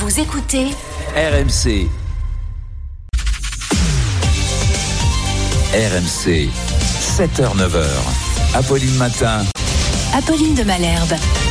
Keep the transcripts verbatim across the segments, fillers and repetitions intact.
Vous écoutez R M C. R M C, sept heures neuf heures. Apolline Matin. Apolline de Malherbe.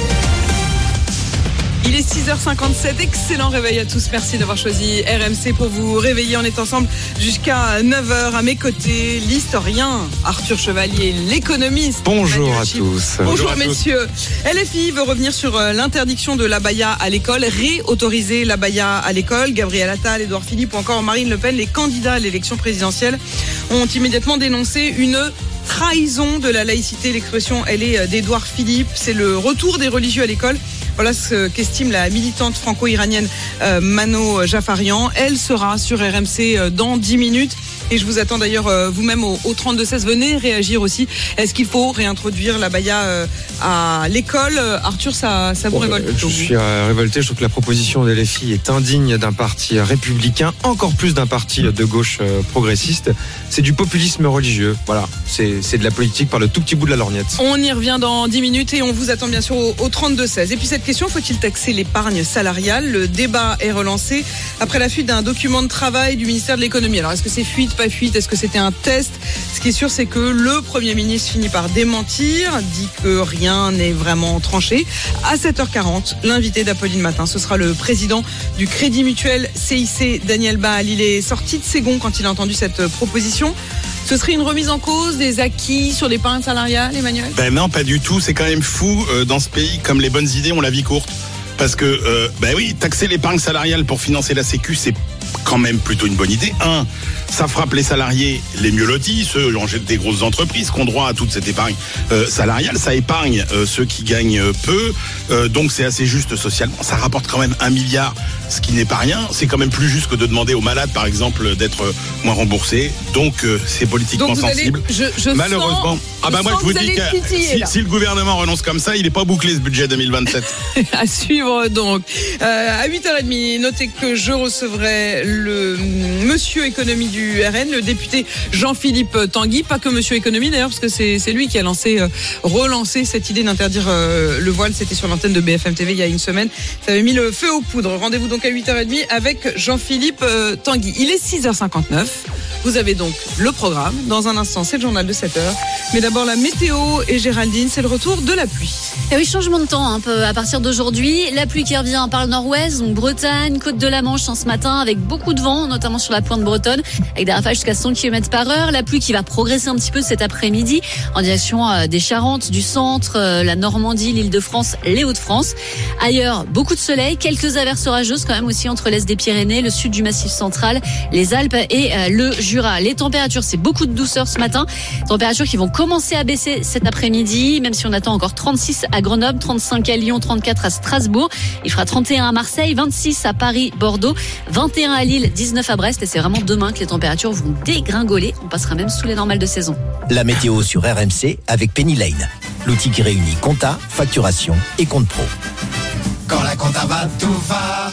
Il est six heures cinquante-sept, excellent réveil à tous, merci d'avoir choisi R M C pour vous réveiller. On est ensemble jusqu'à neuf heures. À mes côtés, l'historien Arthur Chevalier, l'économiste. Bonjour à tous. Bonjour, Bonjour à messieurs. tous. L F I veut revenir sur l'interdiction de l'abaya à l'école, réautoriser l'abaya à l'école. Gabriel Attal, Édouard Philippe ou encore Marine Le Pen, les candidats à l'élection présidentielle, ont immédiatement dénoncé une trahison de la laïcité. L'expression, elle est d'Édouard Philippe. C'est le retour des religieux à l'école. Voilà ce qu'estime la militante franco-iranienne euh, Mano Jafarian. Elle sera sur R M C euh, dans dix minutes. Et je vous attends d'ailleurs euh, vous-même au, au trente-deux seize. Venez réagir aussi. Est-ce qu'il faut réintroduire l'abaya euh, à l'école ? Arthur, ça, ça vous bon, révolte ? Je suis euh, révolté. Je trouve que la proposition de L F I est indigne d'un parti républicain, encore plus d'un parti de gauche euh, progressiste. C'est du populisme religieux. Voilà, c'est, c'est de la politique par le tout petit bout de la lorgnette. On y revient dans dix minutes et on vous attend bien sûr au, au trente-deux seize. Et puis cette question, faut-il taxer l'épargne salariale ? Le débat est relancé après la fuite d'un document de travail du ministère de l'économie. Alors est-ce que c'est fuite, pas fuite ? Est-ce que c'était un test ? Ce qui est sûr, c'est que le Premier ministre finit par démentir, dit que rien n'est vraiment tranché. À sept heures quarante, l'invité d'Apolline Matin, ce sera le président du Crédit Mutuel C I C, Daniel Baal. Il est sorti de ses gonds quand il a entendu cette proposition. Ce serait une remise en cause des acquis sur l'épargne salariale, Emmanuel ? Ben non, pas du tout. C'est quand même fou. Euh, dans ce pays, comme les bonnes idées ont la vie courte. Parce que, euh, ben oui, taxer l'épargne salariale pour financer la Sécu, c'est quand même plutôt une bonne idée. Un, ça frappe les salariés les mieux lotis, ceux des grosses entreprises qui ont droit à toute cette épargne euh, salariale. Ça épargne euh, ceux qui gagnent peu. Euh, donc c'est assez juste socialement. Ça rapporte quand même un milliard, ce qui n'est pas rien. C'est quand même plus juste que de demander aux malades, par exemple, d'être moins remboursés. Donc euh, c'est politiquement donc vous sensible. Allez, je, je Malheureusement. Sens, ah bah je moi je vous, vous dis que si, si le gouvernement renonce comme ça, il n'est pas bouclé ce budget deux mille vingt-sept. À suivre donc. Euh, à huit heures trente, notez que je recevrai le monsieur économie du R N, le député Jean-Philippe Tanguy. Pas que monsieur économie d'ailleurs, parce que c'est, c'est lui qui a lancé, euh, relancé cette idée d'interdire euh, le voile. C'était sur l'antenne de B F M T V il y a une semaine. Ça avait mis le feu aux poudres. Rendez-vous donc à huit heures trente avec Jean-Philippe euh, Tanguy. Il est six heures cinquante-neuf. Vous avez donc le programme. Dans un instant, c'est le journal de sept heures. Mais d'abord, la météo et Géraldine, c'est le retour de la pluie. Et oui, changement de temps un peu à partir d'aujourd'hui. La pluie qui revient par le nord-ouest, donc Bretagne, côte de la Manche en ce matin, avec beaucoup de vent, notamment sur la pointe bretonne, avec des rafales jusqu'à cent kilomètres par heure. La pluie qui va progresser un petit peu cet après-midi en direction des Charentes, du centre, la Normandie, l'Île-de-France, les Hauts-de-France. Ailleurs, beaucoup de soleil, quelques averses orageuses quand même aussi entre l'est des Pyrénées, le sud du Massif central, les Alpes et le Jura. Les températures, c'est beaucoup de douceur ce matin. Températures qui vont commencer à baisser cet après-midi, même si on attend encore trente-six à Grenoble, trente-cinq à Lyon, trente-quatre à Strasbourg. Il fera trente et un à Marseille, vingt-six à Paris, Bordeaux, vingt et un à Lille, dix-neuf à Brest. Et c'est vraiment demain que les températures vont dégringoler. On passera même sous les normales de saison. La météo sur R M C avec Penny Lane. L'outil qui réunit compta, facturation et compte pro. Quand la compta va, tout va.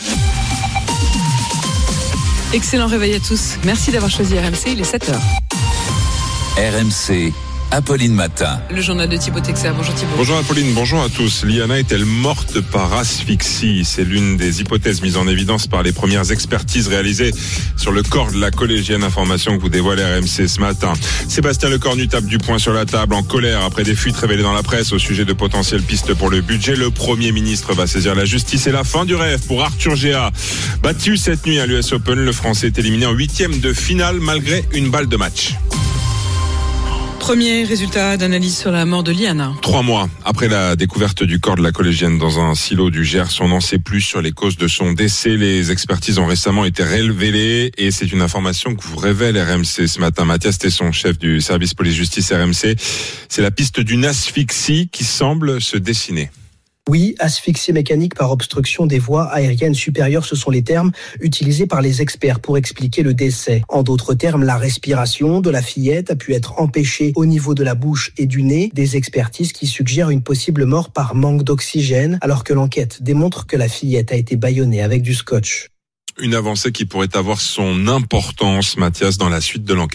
Excellent réveil à tous. Merci d'avoir choisi R M C. Il est sept heures. R M C, Apolline Matin. Le journal de Thibaut Texer. Bonjour Thibaut. Bonjour Apolline, bonjour à tous. Liana est-elle morte par asphyxie ? C'est l'une des hypothèses mises en évidence par les premières expertises réalisées sur le corps de la collégienne. Information que vous dévoilez R M C ce matin. Sébastien Lecornu tape du poing sur la table en colère après des fuites révélées dans la presse au sujet de potentielles pistes pour le budget. Le Premier ministre va saisir la justice et la fin du rêve pour Arthur Géa. Battu cette nuit à l'U S Open, le Français est éliminé en huitième de finale malgré une balle de match. Premier résultat d'analyse sur la mort de Liana. Trois mois après la découverte du corps de la collégienne dans un silo du Gers, on n'en sait plus sur les causes de son décès. Les expertises ont récemment été révélées et c'est une information que vous révèle R M C ce matin. Mathias Tesson, chef du service police-justice R M C. C'est la piste d'une asphyxie qui semble se dessiner. Oui, asphyxie mécanique par obstruction des voies aériennes supérieures, ce sont les termes utilisés par les experts pour expliquer le décès. En d'autres termes, la respiration de la fillette a pu être empêchée au niveau de la bouche et du nez. Des expertises qui suggèrent une possible mort par manque d'oxygène, alors que l'enquête démontre que la fillette a été bâillonnée avec du scotch. Une avancée qui pourrait avoir son importance, Mathias, dans la suite de l'enquête.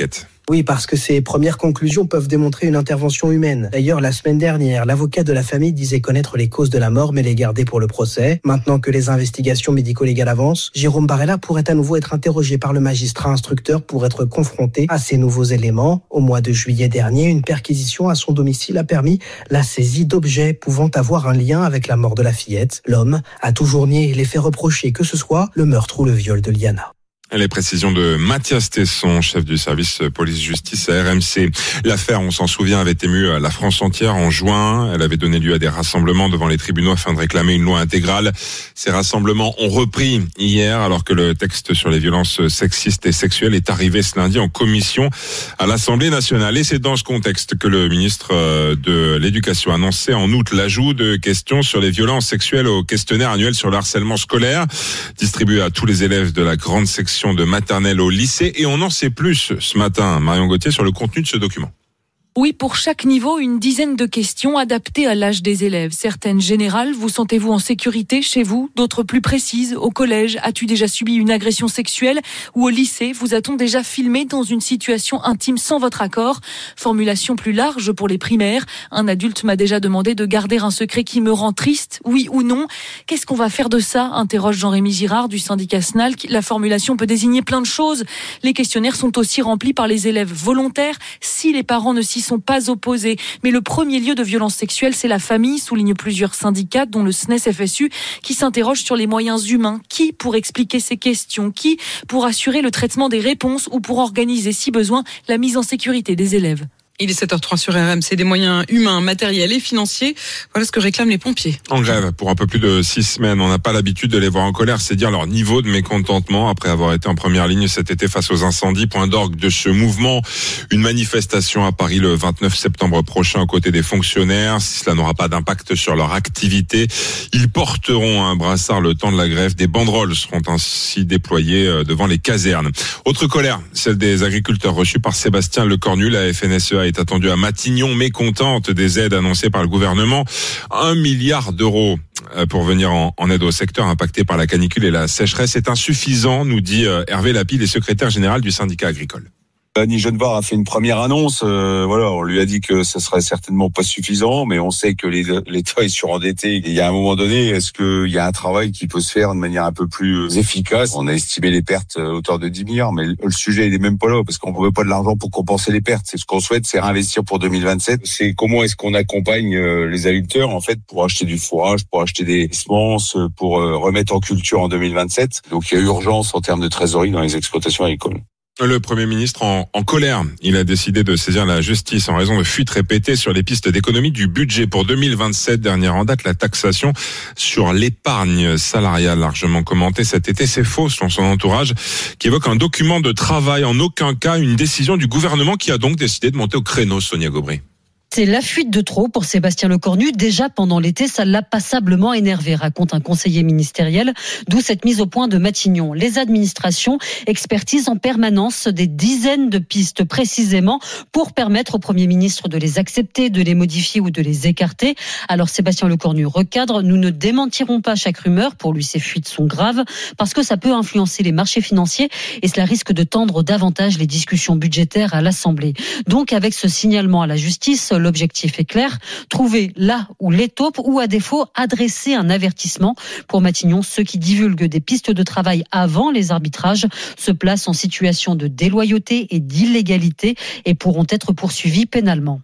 Oui, parce que ces premières conclusions peuvent démontrer une intervention humaine. D'ailleurs, la semaine dernière, l'avocat de la famille disait connaître les causes de la mort, mais les garder pour le procès. Maintenant que les investigations médico-légales avancent, Jérôme Barella pourrait à nouveau être interrogé par le magistrat instructeur pour être confronté à ces nouveaux éléments. Au mois de juillet dernier, une perquisition à son domicile a permis la saisie d'objets pouvant avoir un lien avec la mort de la fillette. L'homme a toujours nié les faits reprochés, que ce soit le meurtre ou le viol de Liana. Les précisions de Mathias Tesson, chef du service police-justice à R M C. L'affaire, on s'en souvient, avait ému la France entière en juin. Elle avait donné lieu à des rassemblements devant les tribunaux afin de réclamer une loi intégrale. Ces rassemblements ont repris hier alors que le texte sur les violences sexistes et sexuelles est arrivé ce lundi en commission à l'Assemblée nationale. Et c'est dans ce contexte que le ministre de l'Éducation a annoncé en août l'ajout de questions sur les violences sexuelles au questionnaire annuel sur le harcèlement scolaire, distribué à tous les élèves de la grande section de maternelle au lycée. Et on en sait plus ce matin, Marion Gauthier, sur le contenu de ce document. Oui, pour chaque niveau, une dizaine de questions adaptées à l'âge des élèves. Certaines générales, vous sentez-vous en sécurité chez vous? D'autres plus précises, au collège, as-tu déjà subi une agression sexuelle? Ou au lycée, vous a-t-on déjà filmé dans une situation intime sans votre accord? Formulation plus large pour les primaires. Un adulte m'a déjà demandé de garder un secret qui me rend triste, oui ou non? Qu'est-ce qu'on va faire de ça? Interroge Jean-Rémy Girard du syndicat S N A L. La formulation peut désigner plein de choses. Les questionnaires sont aussi remplis par les élèves volontaires si les parents ne s'y sont pas opposés. Mais le premier lieu de violence sexuelle, c'est la famille, soulignent plusieurs syndicats, dont le S N E S F S U, qui s'interrogent sur les moyens humains. Qui pour expliquer ces questions? Qui pour assurer le traitement des réponses ou pour organiser, si besoin, la mise en sécurité des élèves? Il est sept heures trois sur R M C, des moyens humains, matériels et financiers. Voilà ce que réclament les pompiers. En grève pour un peu plus de six semaines. On n'a pas l'habitude de les voir en colère. C'est dire leur niveau de mécontentement après avoir été en première ligne cet été face aux incendies. Point d'orgue de ce mouvement. Une manifestation à Paris le vingt-neuf septembre prochain aux côtés des fonctionnaires. Si cela n'aura pas d'impact sur leur activité, ils porteront un brassard le temps de la grève. Des banderoles seront ainsi déployées devant les casernes. Autre colère, celle des agriculteurs reçus par Sébastien Lecornu. La F N S E A est attendue à Matignon, mécontente des aides annoncées par le gouvernement. Un milliard d'euros pour venir en, en aide au secteur impacté par la canicule et la sécheresse est insuffisant, nous dit Hervé Lapille, le secrétaire général du syndicat agricole. Annie Genevard a fait une première annonce. Euh, voilà, on lui a dit que ça serait certainement pas suffisant, mais on sait que les, l'État est surendetté. Et il y a un moment donné, est-ce qu'il y a un travail qui peut se faire de manière un peu plus efficace? On a estimé les pertes à hauteur de dix milliards, mais le sujet il est même pas là, parce qu'on ne veut pas de l'argent pour compenser les pertes. C'est ce qu'on souhaite, c'est réinvestir pour deux mille vingt-sept. C'est comment est-ce qu'on accompagne les agriculteurs en fait pour acheter du fourrage, pour acheter des semences, pour remettre en culture en deux mille vingt-sept. Donc il y a urgence en termes de trésorerie dans les exploitations agricoles. Le Premier ministre en, en colère. Il a décidé de saisir la justice en raison de fuites répétées sur les pistes d'économie du budget pour deux mille vingt-sept. Dernière en date, la taxation sur l'épargne salariale largement commentée cet été. C'est faux selon son entourage qui évoque un document de travail. En aucun cas une décision du gouvernement qui a donc décidé de monter au créneau, Sonia Gobry. C'est la fuite de trop pour Sébastien Lecornu. Déjà pendant l'été, ça l'a passablement énervé, raconte un conseiller ministériel, d'où cette mise au point de Matignon. Les administrations expertisent en permanence des dizaines de pistes précisément pour permettre au Premier ministre de les accepter, de les modifier ou de les écarter. Alors Sébastien Lecornu recadre, nous ne démentirons pas chaque rumeur, pour lui ces fuites sont graves, parce que ça peut influencer les marchés financiers et cela risque de tendre davantage les discussions budgétaires à l'Assemblée. Donc avec ce signalement à la justice, l'objectif est clair, trouver là où les taupes ou à défaut adresser un avertissement. Pour Matignon, ceux qui divulguent des pistes de travail avant les arbitrages se placent en situation de déloyauté et d'illégalité et pourront être poursuivis pénalement.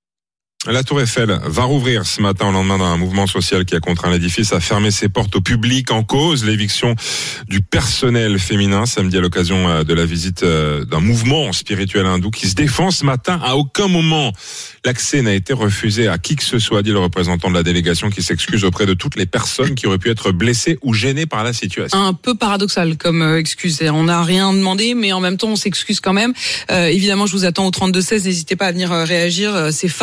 La Tour Eiffel va rouvrir ce matin au lendemain d'un mouvement social qui a contraint l'édifice à fermer ses portes au public. En cause, l'éviction du personnel féminin samedi à l'occasion de la visite d'un mouvement spirituel hindou qui se défend ce matin. À aucun moment, l'accès n'a été refusé à qui que ce soit, dit le représentant de la délégation qui s'excuse auprès de toutes les personnes qui auraient pu être blessées ou gênées par la situation. Un peu paradoxal comme excuse. On n'a rien demandé, mais en même temps, on s'excuse quand même. Euh, évidemment, je vous attends au trente-deux seize. N'hésitez pas à venir réagir. Ces femmes employées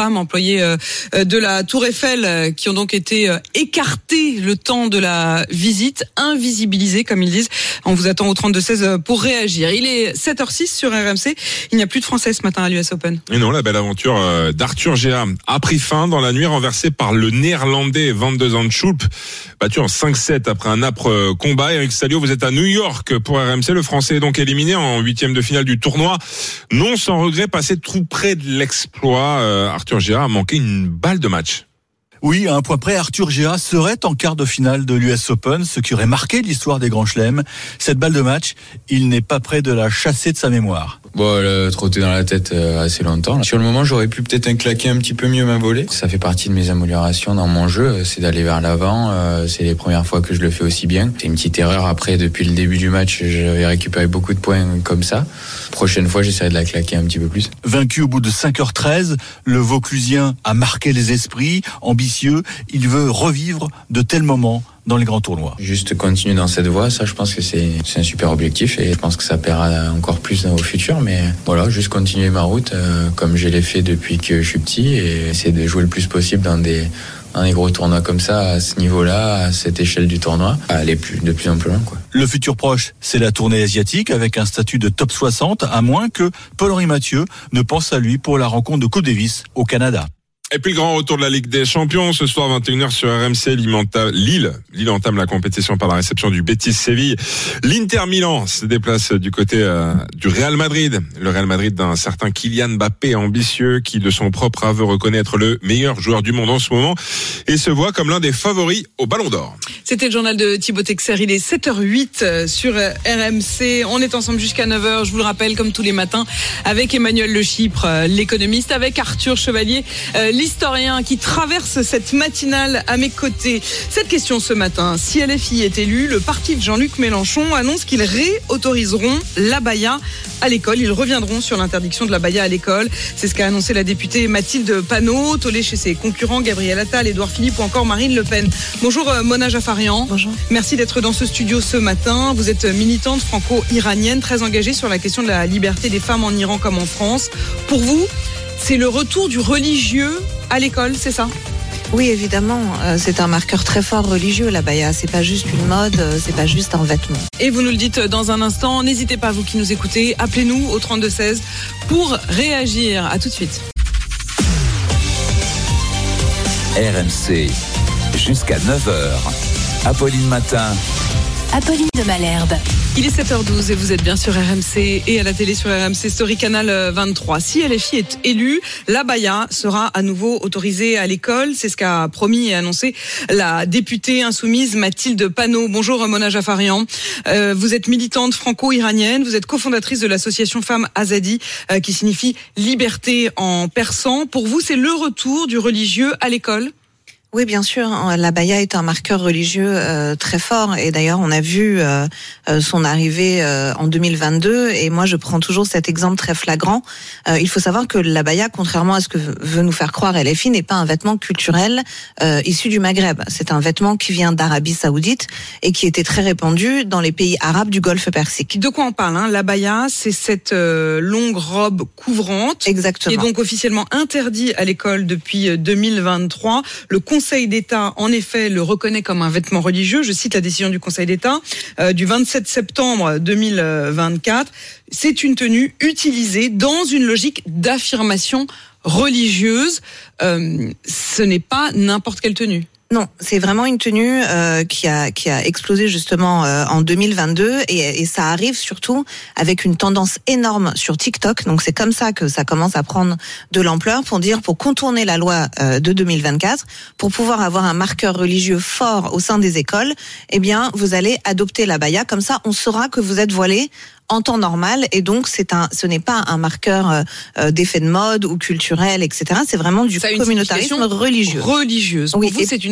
employés de la Tour Eiffel qui ont donc été écartés le temps de la visite, invisibilisés comme ils disent. On vous attend au trente-deux seize pour réagir. Il est sept heures six sur R M C. Il n'y a plus de Français ce matin à l'U S Open. Et non, la belle aventure d'Arthur Géa a pris fin dans la nuit, renversé par le Néerlandais Van de Zandschulp, battu en cinq sept après un âpre combat. Eric Salio, vous êtes à New York pour R M C. Le Français est donc éliminé en huitième de finale du tournoi. Non sans regret, passé tout près de l'exploit. Euh, Arthur Géa a manqué une balle de match. Oui, à un point près, Arthur Géa serait en quart de finale de l'U S Open, ce qui aurait marqué l'histoire des grands chelems. Cette balle de match, il n'est pas prêt de la chasser de sa mémoire. Bon, elle a trotté dans la tête assez longtemps. Sur le moment, j'aurais pu peut-être claquer un petit peu mieux ma volée. Ça fait partie de mes améliorations dans mon jeu, c'est d'aller vers l'avant. C'est les premières fois que je le fais aussi bien. C'est une petite erreur. Après, depuis le début du match, j'avais récupéré beaucoup de points comme ça. Prochaine fois, j'essaierai de la claquer un petit peu plus. Vaincu au bout de cinq heures treize, le Vauclusien a marqué les esprits, ambitieux. Il veut revivre de tels moments dans les grands tournois. Juste continuer dans cette voie, ça je pense que c'est, c'est un super objectif et je pense que ça paiera encore plus au futur, mais voilà, juste continuer ma route euh, comme je l'ai fait depuis que je suis petit et essayer de jouer le plus possible dans des, dans des gros tournois comme ça, à ce niveau-là, à cette échelle du tournoi, à aller plus, de plus en plus loin, quoi. Le futur proche, c'est la tournée asiatique avec un statut de top soixante, à moins que Paul-Henri Mathieu ne pense à lui pour la rencontre de Coupe Davis au Canada. Et puis le grand retour de la Ligue des Champions, ce soir vingt et une heures sur R M C, Lille. Lille entame la compétition par la réception du Betis Séville. L'Inter Milan se déplace du côté euh, du Real Madrid. Le Real Madrid d'un certain Kylian Mbappé ambitieux qui de son propre aveu reconnaît être le meilleur joueur du monde en ce moment et se voit comme l'un des favoris au Ballon d'Or. C'était le journal de Thibaut Texer, il est sept heures huit sur R M C. On est ensemble jusqu'à neuf heures, je vous le rappelle, comme tous les matins, avec Emmanuel Le Chypre, l'économiste, avec Arthur Chevalier, l'historien qui traverse cette matinale à mes côtés. Cette question ce matin, si L F I est élu, le parti de Jean-Luc Mélenchon annonce qu'ils réautoriseront l'abaya à l'école. Ils reviendront sur l'interdiction de l'abaya à l'école. C'est ce qu'a annoncé la députée Mathilde Panot, tollée chez ses concurrents Gabriel Attal, Édouard Philippe ou encore Marine Le Pen. Bonjour Mona Jafarian. Bonjour. Merci d'être dans ce studio ce matin. Vous êtes militante franco-iranienne, très engagée sur la question de la liberté des femmes en Iran comme en France. Pour vous, c'est le retour du religieux à l'école, c'est ça ? Oui, évidemment, c'est un marqueur très fort religieux, l'abaya. C'est pas juste une mode, c'est pas juste un vêtement. Et vous nous le dites dans un instant. N'hésitez pas, vous qui nous écoutez, appelez-nous au trente-deux seize pour réagir. À tout de suite. R M C, jusqu'à neuf heures. Apolline Matin. Apolline de Malherbe. Il est sept heures douze et vous êtes bien sur R M C et à la télé sur R M C Story Canal vingt-trois. Si L F I est élu, l'abaya sera à nouveau autorisée à l'école. C'est ce qu'a promis et annoncé la députée insoumise Mathilde Panot. Bonjour Mona Jafarian. Euh, vous êtes militante franco-iranienne. Vous êtes cofondatrice de l'association Femmes Azadi euh, qui signifie liberté en persan. Pour vous, c'est le retour du religieux à l'école ? Oui, bien sûr. L'abaya est un marqueur religieux euh, très fort et d'ailleurs on a vu euh, son arrivée euh, en deux mille vingt-deux et moi je prends toujours cet exemple très flagrant. Euh, il faut savoir que l'abaya, contrairement à ce que veut nous faire croire L F I, n'est pas un vêtement culturel euh, issu du Maghreb. C'est un vêtement qui vient d'Arabie Saoudite et qui était très répandu dans les pays arabes du Golfe Persique. De quoi on parle, hein ? L'abaya, c'est cette euh, longue robe couvrante. Exactement. Qui est donc officiellement interdit à l'école depuis deux mille vingt-trois. Le Le Conseil d'État, en effet, le reconnaît comme un vêtement religieux. Je cite la décision du Conseil d'État euh, du vingt-sept septembre deux mille vingt-quatre. C'est une tenue utilisée dans une logique d'affirmation religieuse. Euh, ce n'est pas n'importe quelle tenue. Non, c'est vraiment une tenue euh, qui a qui a explosé justement euh, en deux mille vingt-deux et, et ça arrive surtout avec une tendance énorme sur TikTok. Donc c'est comme ça que ça commence à prendre de l'ampleur pour dire pour contourner la loi euh, de deux mille vingt-quatre, pour pouvoir avoir un marqueur religieux fort au sein des écoles. Eh bien, vous allez adopter l'abaya, comme ça on saura que vous êtes voilé en temps normal et donc c'est un, ce n'est pas un marqueur euh, d'effet de mode ou culturel, et cetera. C'est vraiment du communautarisme religieux. Religieuse. Oui, pour vous, c'est une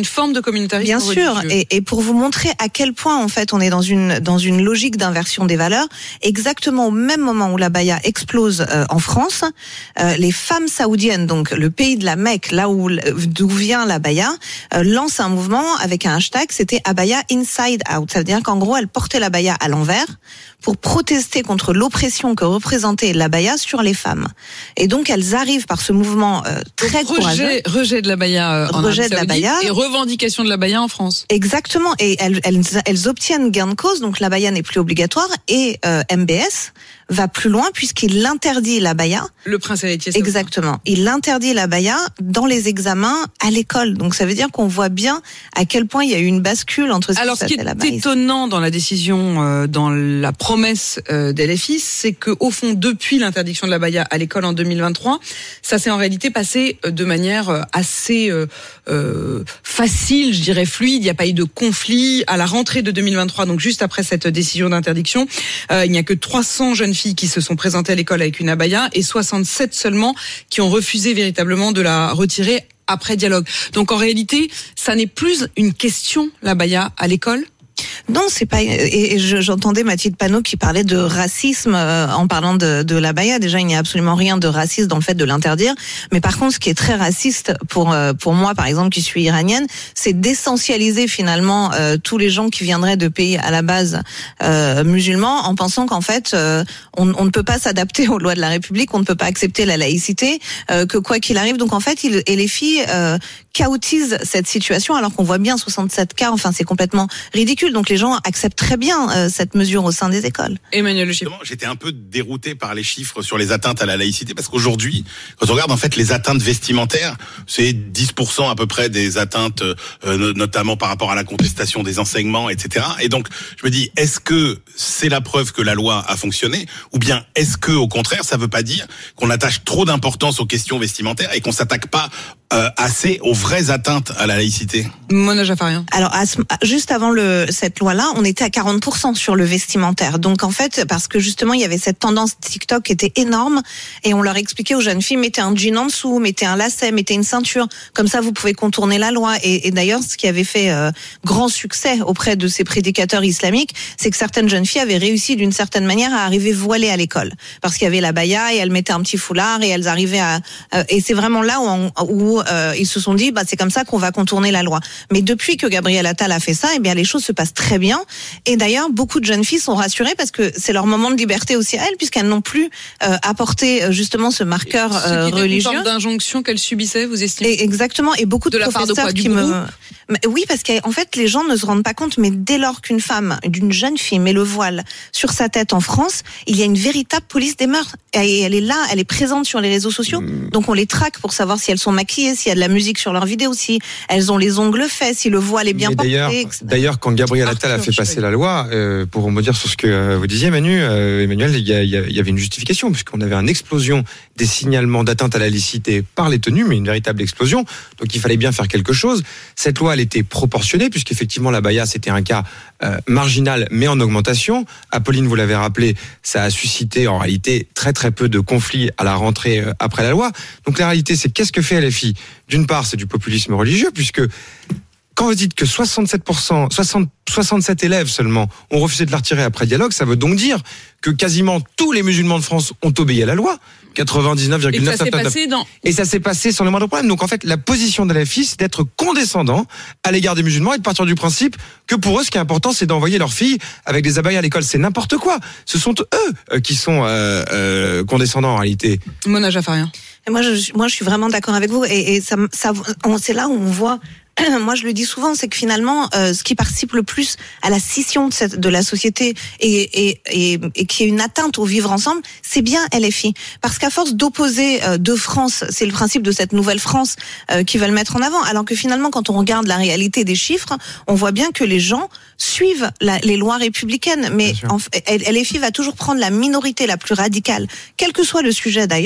forme de communautarisme Bien religieux. sûr, et, et pour vous montrer à quel point en fait on est dans une dans une logique d'inversion des valeurs, exactement au même moment où l'abaya explose euh, en France, euh, les femmes saoudiennes, donc le pays de la Mecque, là où d'où vient l'abaya, euh, lancent un mouvement avec un hashtag, c'était abaya inside out. Ça veut dire qu'en gros elles portaient l'abaya à l'envers pour protester contre l'oppression que représentait l'abaya sur les femmes. Et donc elles arrivent par ce mouvement euh, très rejet, courageux. Rejet de l'abaya euh, en Rejet Arabie de l'abaya. Saoudite et revendication de l'abaya en France. Exactement. Et elles, elles, elles obtiennent gain de cause, donc l'abaya n'est plus obligatoire et euh, M B S va plus loin puisqu'il interdit l'abaya. Le prince héritier. Exactement. Il interdit l'abaya dans les examens à l'école. Donc ça veut dire qu'on voit bien à quel point il y a eu une bascule entre ce Alors, ce qui est étonnant dans la décision, euh, dans la promesse euh, d'L F I, c'est que au fond, depuis l'interdiction de l'abaya à l'école en deux mille vingt-trois, ça s'est en réalité passé de manière assez euh, euh, facile, je dirais fluide. Il n'y a pas eu de conflit à la rentrée de deux mille vingt-trois, donc juste après cette décision d'interdiction. Euh, il n'y a que trois cents jeunes filles qui se sont présentées à l'école avec une abaya et soixante-sept seulement qui ont refusé véritablement de la retirer après dialogue. Donc en réalité, ça n'est plus une question, l'abaya à l'école. Non, c'est pas. Et, et je, j'entendais Mathilde Panot qui parlait de racisme euh, en parlant de, de l'abaya. Déjà, il n'y a absolument rien de raciste dans le fait de l'interdire. Mais par contre, ce qui est très raciste pour euh, pour moi, par exemple, qui suis iranienne, c'est d'essentialiser finalement euh, tous les gens qui viendraient de pays à la base euh, musulmans, en pensant qu'en fait, euh, on, on ne peut pas s'adapter aux lois de la République, on ne peut pas accepter la laïcité, euh, que quoi qu'il arrive. Donc en fait, il, et les filles euh, chaotisent cette situation, alors qu'on voit bien soixante-sept cas. Enfin, c'est complètement ridicule. Donc les gens acceptent très bien euh, cette mesure au sein des écoles. Emmanuel Le Chiffre. J'étais un peu dérouté par les chiffres sur les atteintes à la laïcité parce qu'aujourd'hui, quand on regarde en fait les atteintes vestimentaires, c'est dix pour cent à peu près des atteintes, euh, notamment par rapport à la contestation des enseignements, et cetera. Et donc, je me dis, est-ce que c'est la preuve que la loi a fonctionné, ou bien est-ce que, au contraire, ça veut pas dire qu'on attache trop d'importance aux questions vestimentaires et qu'on s'attaque pas euh, assez aux vraies atteintes à la laïcité? Mona Jaffarian. Alors, à ce, juste avant le, cette loi-là, on était à quarante pour cent sur le vestimentaire. Donc, en fait, parce que justement, il y avait cette tendance TikTok qui était énorme et on leur expliquait aux jeunes filles, mettez un jean en dessous, mettez un lacet, mettez une ceinture. Comme ça, vous pouvez contourner la loi. Et, et d'ailleurs, ce qui avait fait euh, grand succès auprès de ces prédicateurs islamiques, c'est que certaines jeunes filles avaient réussi d'une certaine manière à arriver voilées à l'école. Parce qu'il y avait la baya et elles mettaient un petit foulard et elles arrivaient à... Euh, et c'est vraiment là où, on, où euh, ils se sont dit, bah, c'est comme ça qu'on va contourner la loi. Mais depuis que Gabriel Attal a fait ça, eh bien, les choses se passent très bien. Et d'ailleurs, beaucoup de jeunes filles sont rassurées parce que c'est leur moment de liberté aussi à elles, puisqu'elles n'ont plus euh, apporté justement ce marqueur euh, religieux. religieux. Une forme d'injonction qu'elles subissaient, vous estimez? Et exactement. Et beaucoup de, de professeurs la part de quoi, du qui gourou me... Mais oui, parce qu'en fait, les gens ne se rendent pas compte, mais dès lors qu'une femme, d'une jeune fille, met le voile sur sa tête en France, il y a une véritable police des mœurs. Et elle est là, elle est présente sur les réseaux sociaux. Donc on les traque pour savoir si elles sont maquillées, s'il y a de la musique sur leurs vidéos, si elles ont les ongles faits, si le voile est bien Mais porté. D'ailleurs, d'ailleurs, quand Gabriel Attal a fait passer la loi, euh, pour rebondir sur ce que euh, vous disiez, Manu, euh, Emmanuel, il y, a, il y avait une justification, puisqu'on avait une explosion des signalements d'atteinte à la laïcité par les tenues, mais une véritable explosion. Donc il fallait bien faire quelque chose. Cette loi, elle était proportionnée, puisqu'effectivement, la baya, c'était un cas euh, marginal, mais en augmentation. Apolline, vous l'avez rappelé, ça a suscité en réalité très très peu de conflits à la rentrée euh, après la loi. Donc la réalité, c'est qu'est-ce que fait L F I? D'une part, c'est du populisme religieux, puisque quand vous dites que soixante-sept pour cent, soixante, soixante-sept élèves seulement ont refusé de la retirer après dialogue, ça veut donc dire que quasiment tous les musulmans de France ont obéi à la loi. quatre-vingt-dix-neuf virgule neuf pour cent. Dans... Et ça s'est passé sans le moindre problème. Donc en fait, la position de L F I, c'est d'être condescendant à l'égard des musulmans et de partir du principe que pour eux, ce qui est important, c'est d'envoyer leurs filles avec des abayas à l'école. C'est n'importe quoi. Ce sont eux qui sont euh, euh, condescendants en réalité. Mona Jaffarian. Et moi, je, moi, je suis vraiment d'accord avec vous. Et, et ça, ça, on, c'est là où on voit. Moi, je le dis souvent, c'est que finalement, euh, ce qui participe le plus à la scission de, cette, de la société et, et, et, et qui est une atteinte au vivre ensemble, c'est bien L F I. Parce qu'à force d'opposer euh, deux France, c'est le principe de cette nouvelle France euh, qu'ils veulent mettre en avant. Alors que finalement, quand on regarde la réalité des chiffres, on voit bien que les gens suivent la, les lois républicaines. Mais en, L F I va toujours prendre la minorité la plus radicale, quel que soit le sujet d'ailleurs,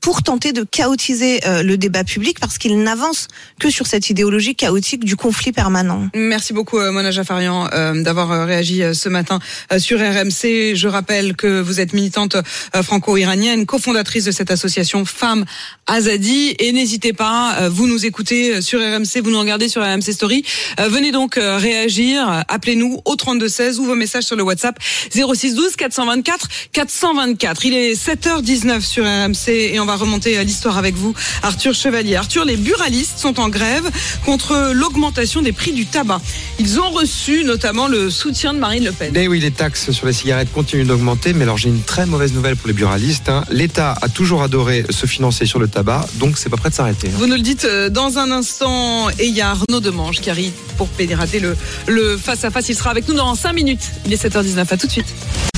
pour tenter de chaotiser euh, le débat public parce qu'il n'avance que sur cette idéologie chaotique du conflit permanent. Merci beaucoup euh, Mona Jafarian euh, d'avoir euh, réagi euh, ce matin euh, sur R M C. Je rappelle que vous êtes militante euh, franco-iranienne, cofondatrice de cette association Femmes Azadi, et n'hésitez pas, euh, vous nous écoutez sur R M C, vous nous regardez sur R M C Story, euh, venez donc euh, réagir, appelez-nous au trente-deux seize ou vos messages sur le WhatsApp zéro six douze quatre cent vingt-quatre quatre cent vingt-quatre. Il est sept heures dix-neuf sur R M C et on va remonter à l'histoire avec vous, Arthur Chevalier. Arthur, les buralistes sont en grève contre l'augmentation des prix du tabac. Ils ont reçu notamment le soutien de Marine Le Pen. Eh oui, les taxes sur les cigarettes continuent d'augmenter, mais alors j'ai une très mauvaise nouvelle pour les buralistes. Hein. L'État a toujours adoré se financer sur le tabac, donc c'est pas prêt de s'arrêter. Hein. Vous nous le dites dans un instant, et il y a Arnaud Demange qui arrive pour pédérater le, le face-à-face. Il sera avec nous dans cinq minutes. Il est sept heures dix-neuf, à tout de suite.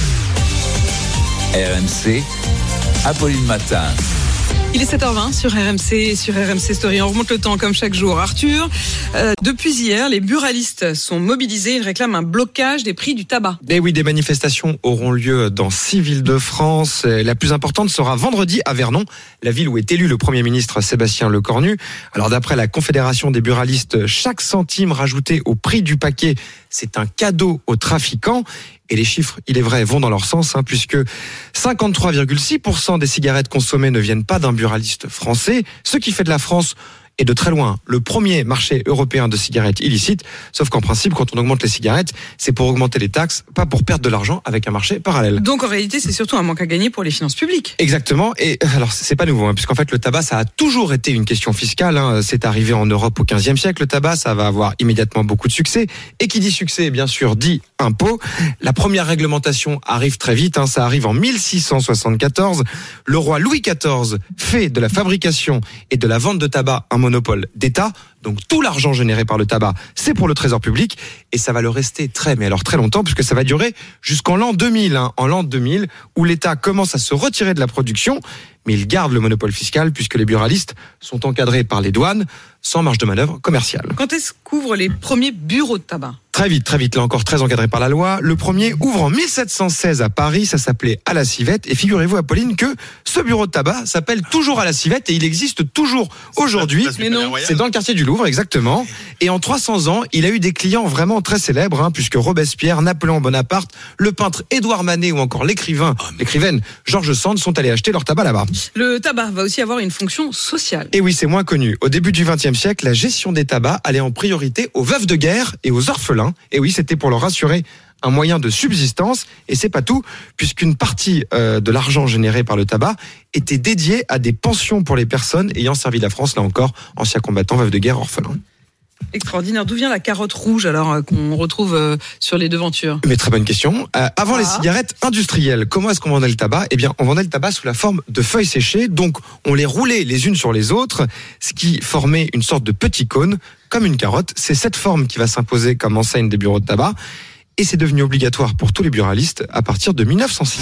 R M C, Apolline Matin. Il est sept heures vingt sur R M C et sur R M C Story. On remonte le temps comme chaque jour. Arthur, euh, depuis hier, les buralistes sont mobilisés. Ils réclament un blocage des prix du tabac. Eh oui, des manifestations auront lieu dans six villes de France. La plus importante sera vendredi à Vernon, la ville où est élu le Premier ministre Sébastien Lecornu. Alors d'après la Confédération des buralistes, chaque centime rajouté au prix du paquet, c'est un cadeau aux trafiquants. Et les chiffres, il est vrai, vont dans leur sens, hein, puisque cinquante-trois virgule six pour cent des cigarettes consommées ne viennent pas d'un buraliste français, ce qui fait de la France, et de très loin, le premier marché européen de cigarettes illicites. Sauf qu'en principe, quand on augmente les cigarettes, c'est pour augmenter les taxes, pas pour perdre de l'argent avec un marché parallèle. Donc en réalité, c'est surtout un manque à gagner pour les finances publiques. Exactement. Et alors, c'est pas nouveau, hein, puisqu'en fait, le tabac, ça a toujours été une question fiscale. Hein. C'est arrivé en Europe au quinzième siècle. Le tabac, ça va avoir immédiatement beaucoup de succès. Et qui dit succès, bien sûr, dit impôt. La première réglementation arrive très vite. Hein. Ça arrive en mille six cent soixante-quatorze. Le roi Louis quatorze fait de la fabrication et de la vente de tabac un monopole d'État. Donc tout l'argent généré par le tabac, c'est pour le trésor public, et ça va le rester très, mais alors très longtemps, puisque ça va durer jusqu'en l'an deux mille, hein, en l'an deux mille, où l'État commence à se retirer de la production, mais il garde le monopole fiscal, puisque les buralistes sont encadrés par les douanes, sans marge de manœuvre commerciale. Quand est-ce qu'ouvrent les premiers bureaux de tabac ? Très vite, très vite, là encore très encadré par la loi. Le premier ouvre en mille sept cent seize à Paris, ça s'appelait à la Civette, et figurez-vous, Apolline, que ce bureau de tabac s'appelle toujours à la Civette, et il existe toujours aujourd'hui. Mais non. C'est dans le quartier du Louvre, exactement. Et en trois cents ans, il a eu des clients vraiment très célèbres, hein, puisque Robespierre, Napoléon Bonaparte, le peintre Édouard Manet ou encore l'écrivain, l'écrivaine Georges Sand sont allés acheter leur tabac là-bas. Le tabac va aussi avoir une fonction sociale. Et oui, c'est moins connu. Au début du vingtième siècle, la gestion des tabacs allait en priorité aux veuves de guerre et aux orphelins. Et oui, c'était pour leur assurer un moyen de subsistance, et c'est pas tout, puisqu'une partie euh, de l'argent généré par le tabac était dédiée à des pensions pour les personnes ayant servi la France, là encore, anciens combattants, veuves de guerre, orphelins. Extraordinaire. D'où vient la carotte rouge alors euh, qu'on retrouve euh, sur les devantures ? Mais très bonne question. Euh, avant ah. les cigarettes industrielles, comment est-ce qu'on vendait le tabac ? Eh bien, on vendait le tabac sous la forme de feuilles séchées, donc on les roulait les unes sur les autres, ce qui formait une sorte de petit cône, comme une carotte. C'est cette forme qui va s'imposer comme enseigne des bureaux de tabac. Et c'est devenu obligatoire pour tous les buralistes à partir de mille neuf cent six.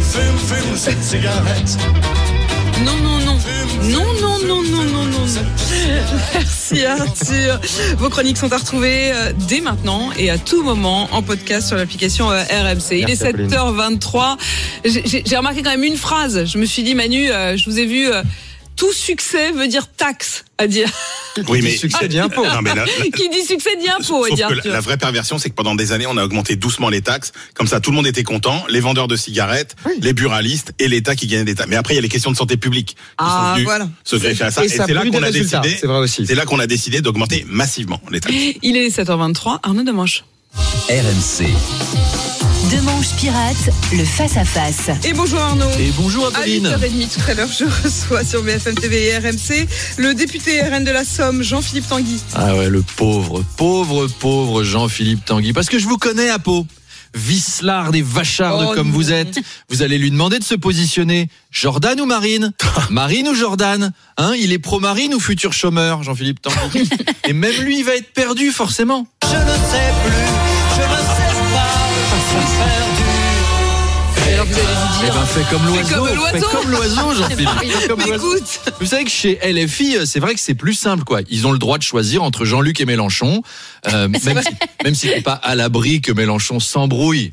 Non, non, non. Non, non, non, non, non, non. Merci Arthur. Vos chroniques sont à retrouver dès maintenant et à tout moment en podcast sur l'application R M C. Il est sept heures vingt-trois. J'ai, j'ai remarqué quand même une phrase. Je me suis dit, Manu, je vous ai vu... Tout succès veut dire taxe, à dire. Oui, mais qui dit succès dit impôt. Non, mais la, la, qui dit succès dit impôt, à dire. Que la, la vraie perversion, c'est que pendant des années, on a augmenté doucement les taxes. Comme ça, tout le monde était content. Les vendeurs de cigarettes, oui. les buralistes et l'État qui gagnait des taxes. Mais après, il y a les questions de santé publique qui ah, sont venues voilà. se greffer à ça. Et, et ça c'est là qu'on a résultats. décidé. C'est vrai aussi. C'est là qu'on a décidé d'augmenter massivement les taxes. Il est sept heures vingt-trois. Arnaud Demanche. R M C. Demanche pirate, le face-à-face. Et bonjour Arnaud. Et bonjour Apolline. À huit heures trente tout à l'heure, je reçois sur B F M T V et R M C le député R N de la Somme, Jean-Philippe Tanguy. Ah ouais, le pauvre, pauvre, pauvre Jean-Philippe Tanguy. Parce que je vous connais à Pau. Vicelard et vacharde oh comme non. vous êtes. Vous allez lui demander de se positionner. Jordan ou Marine ? Marine ou Jordan ? Hein, il est pro-Marine ou futur chômeur, Jean-Philippe Tanguy ? Et même lui, il va être perdu, forcément. Je ne sais plus, je ne sais pas, je suis perdu. Et alors vous allez vous Eh dire. ben, fais comme l'oiseau. Fais comme l'oiseau. Fais comme l'oiseau, Jean-Philippe. Fais comme Mais l'oiseau. écoute. Vous savez que chez L F I, c'est vrai que c'est plus simple, quoi. Ils ont le droit de choisir entre Jean-Luc et Mélenchon, euh, même, si, même si c'est pas à l'abri que Mélenchon s'embrouille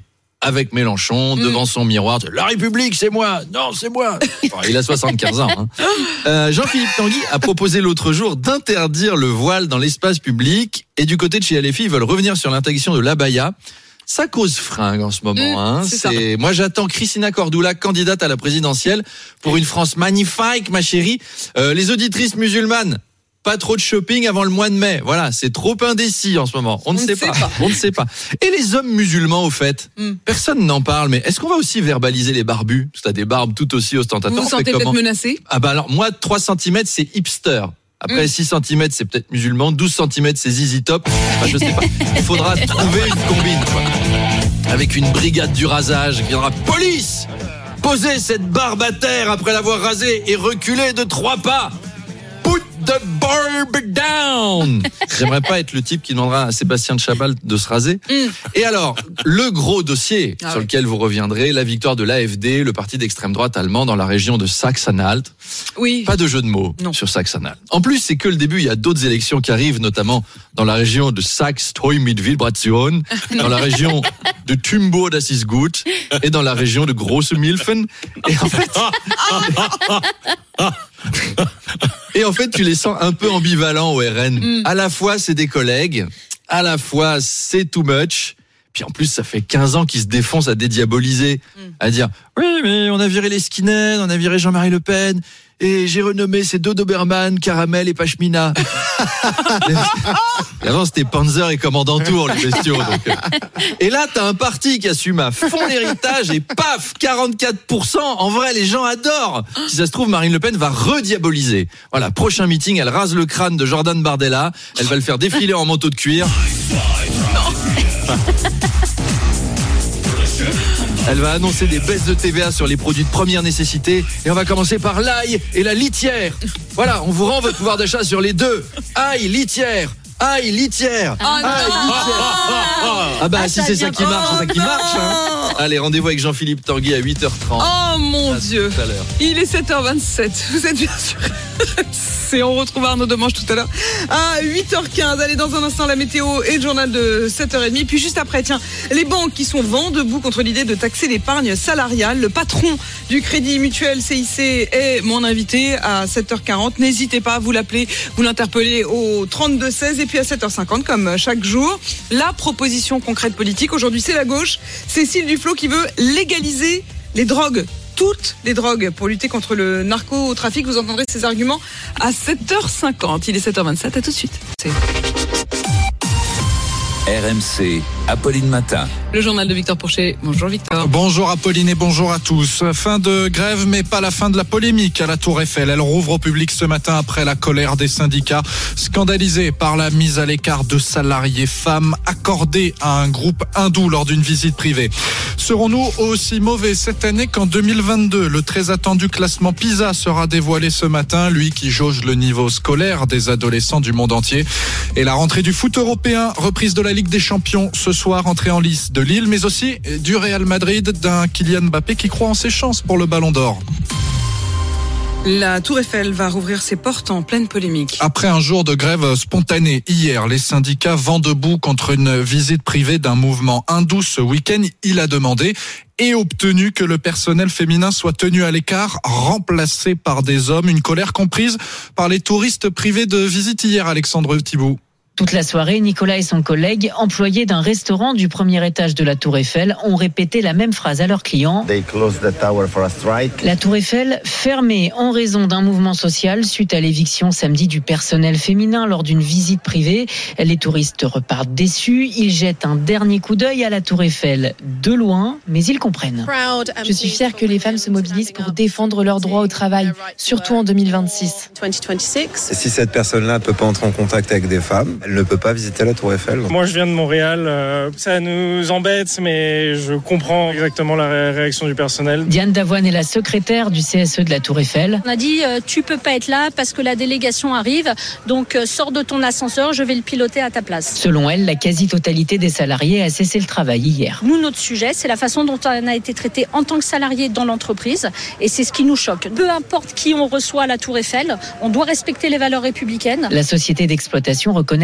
avec Mélenchon, mmh. devant son miroir. La République, c'est moi. Non, c'est moi. Enfin, il a soixante-quinze ans. Hein. Euh, Jean-Philippe Tanguy a proposé l'autre jour d'interdire le voile dans l'espace public. Et du côté de chez L F I, ils veulent revenir sur l'interdiction de l'abaya. Ça cause fringue en ce moment. Mmh, hein. c'est c'est... Moi, j'attends Christina Cordula, candidate à la présidentielle, pour une France magnifique, ma chérie. Euh, les auditrices musulmanes, pas trop de shopping avant le mois de mai. Voilà, c'est trop indécis en ce moment. On ne sait, sait pas. pas. On ne sait pas. Et les hommes musulmans, au fait, mm. personne n'en parle. Mais est-ce qu'on va aussi verbaliser les barbus? Parce que t'as des barbes tout aussi ostentatoires. Vous vous sentez peut-être menacé? Ah bah alors, moi, trois centimètres, c'est hipster. Après, mmh. six centimètres, c'est peut-être musulman. douze centimètres, c'est zizi top. Enfin, je sais pas. Il faudra trouver une combine, quoi. Avec une brigade du rasage qui viendra. Police! Posez cette barbe à terre après l'avoir rasée et reculez de trois pas. Put the barb down. J'aimerais pas être le type qui demandera à Sébastien de Chabal de se raser. Mm. Et alors, le gros dossier ah sur oui. lequel vous reviendrez, la victoire de l'A F D, le parti d'extrême droite allemand dans la région de Saxe-Anhalt. Oui. Pas de jeu de mots non. sur Saxe-Anhalt. En plus, c'est que le début, il y a d'autres élections qui arrivent, notamment dans la région de Saxe-Treu-mit-Vibration, dans la région de Tumbo, das ist gut, et dans la région de Grosse-Milfen. Et en fait... Et en fait, tu les sens un peu ambivalents au R N. Mm. À la fois, c'est des collègues. À la fois, c'est too much. Puis en plus, ça fait quinze ans qu'ils se défoncent à dédiaboliser, mm. à dire « Oui, mais on a viré les skinheads, on a viré Jean-Marie Le Pen, et j'ai renommé ces deux Doberman, Caramel et Pashmina. » Et avant, c'était Panzer et Commandant Tour, les bestiaux. Donc, euh. Et là, t'as un parti qui assume à fond l'héritage et paf, quarante-quatre pour cent. En vrai, les gens adorent. Si ça se trouve, Marine Le Pen va rediaboliser. Voilà, prochain meeting, elle rase le crâne de Jordan Bardella. Elle va le faire défiler en manteau de cuir. Elle va annoncer des baisses de T V A sur les produits de première nécessité. Et on va commencer par l'ail et la litière. Voilà, on vous rend votre pouvoir d'achat sur les deux. Ail, litière. Aïe, litière. Oh Aïe, litière. Ah bah ah, si c'est ça qui marche, c'est ça qui marche. Hein. Allez, rendez-vous avec Jean-Philippe Tanguy à huit heures trente. Oh mon à Dieu. Tout à l'heure. Il est sept heures vingt-sept. Vous êtes bien sûr. Et on retrouve Arnaud Demange tout à l'heure à huit heures quinze. Allez, dans un instant, la météo et le journal de sept heures trente. Puis juste après, tiens, les banques qui sont vent debout contre l'idée de taxer l'épargne salariale. Le patron du Crédit Mutuel C I C est mon invité à sept heures quarante. N'hésitez pas, vous l'appelez, vous l'interpellez au trente-deux seize. Et puis à sept heures cinquante, comme chaque jour, la proposition concrète politique. Aujourd'hui, c'est la gauche. Cécile Duflot qui veut légaliser les drogues. Toutes les drogues pour lutter contre le narcotrafic. Vous entendrez ces arguments à sept heures cinquante. Il est sept heures vingt-sept, à tout de suite. C'est... R M C, Apolline Matin. Le journal de Victor Pourchet. Bonjour Victor. Bonjour Apolline et bonjour à tous. Fin de grève, mais pas la fin de la polémique à la Tour Eiffel. Elle rouvre au public ce matin après la colère des syndicats, scandalisés par la mise à l'écart de salariés femmes accordés à un groupe hindou lors d'une visite privée. Serons-nous aussi mauvais cette année qu'en deux mille vingt-deux? Le très attendu classement PISA sera dévoilé ce matin, lui qui jauge le niveau scolaire des adolescents du monde entier. Et la rentrée du foot européen, reprise de la Ligue des Champions ce soir, entrée en lice de Lille, mais aussi du Real Madrid, d'un Kylian Mbappé qui croit en ses chances pour le Ballon d'Or. La Tour Eiffel va rouvrir ses portes en pleine polémique. Après un jour de grève spontanée hier, les syndicats vont debout contre une visite privée d'un mouvement hindou ce week-end. Il a demandé et obtenu que le personnel féminin soit tenu à l'écart, remplacé par des hommes. Une colère comprise par les touristes privés de visite hier, Alexandre Thibault. Toute la soirée, Nicolas et son collègue, employés d'un restaurant du premier étage de la Tour Eiffel, ont répété la même phrase à leurs clients. La Tour Eiffel fermée en raison d'un mouvement social suite à l'éviction samedi du personnel féminin lors d'une visite privée. Les touristes repartent déçus. Ils jettent un dernier coup d'œil à la Tour Eiffel de loin, mais ils comprennent. Je suis fière que les femmes se mobilisent pour défendre leurs droits au travail, surtout en deux mille vingt-six. Si cette personne-là ne peut pas entrer en contact avec des femmes, elle ne peut pas visiter la Tour Eiffel. Moi, je viens de Montréal. Euh, ça nous embête, mais je comprends exactement la ré- réaction du personnel. Diane Davoine est la secrétaire du C S E de la Tour Eiffel. On a dit, euh, tu peux pas être là parce que la délégation arrive. Donc, euh, sors de ton ascenseur, je vais le piloter à ta place. Selon elle, la quasi-totalité des salariés a cessé le travail hier. Nous, notre sujet, c'est la façon dont on a été traité en tant que salarié dans l'entreprise. Et c'est ce qui nous choque. Peu importe qui on reçoit à la Tour Eiffel, on doit respecter les valeurs républicaines. La société d'exploitation reconnaît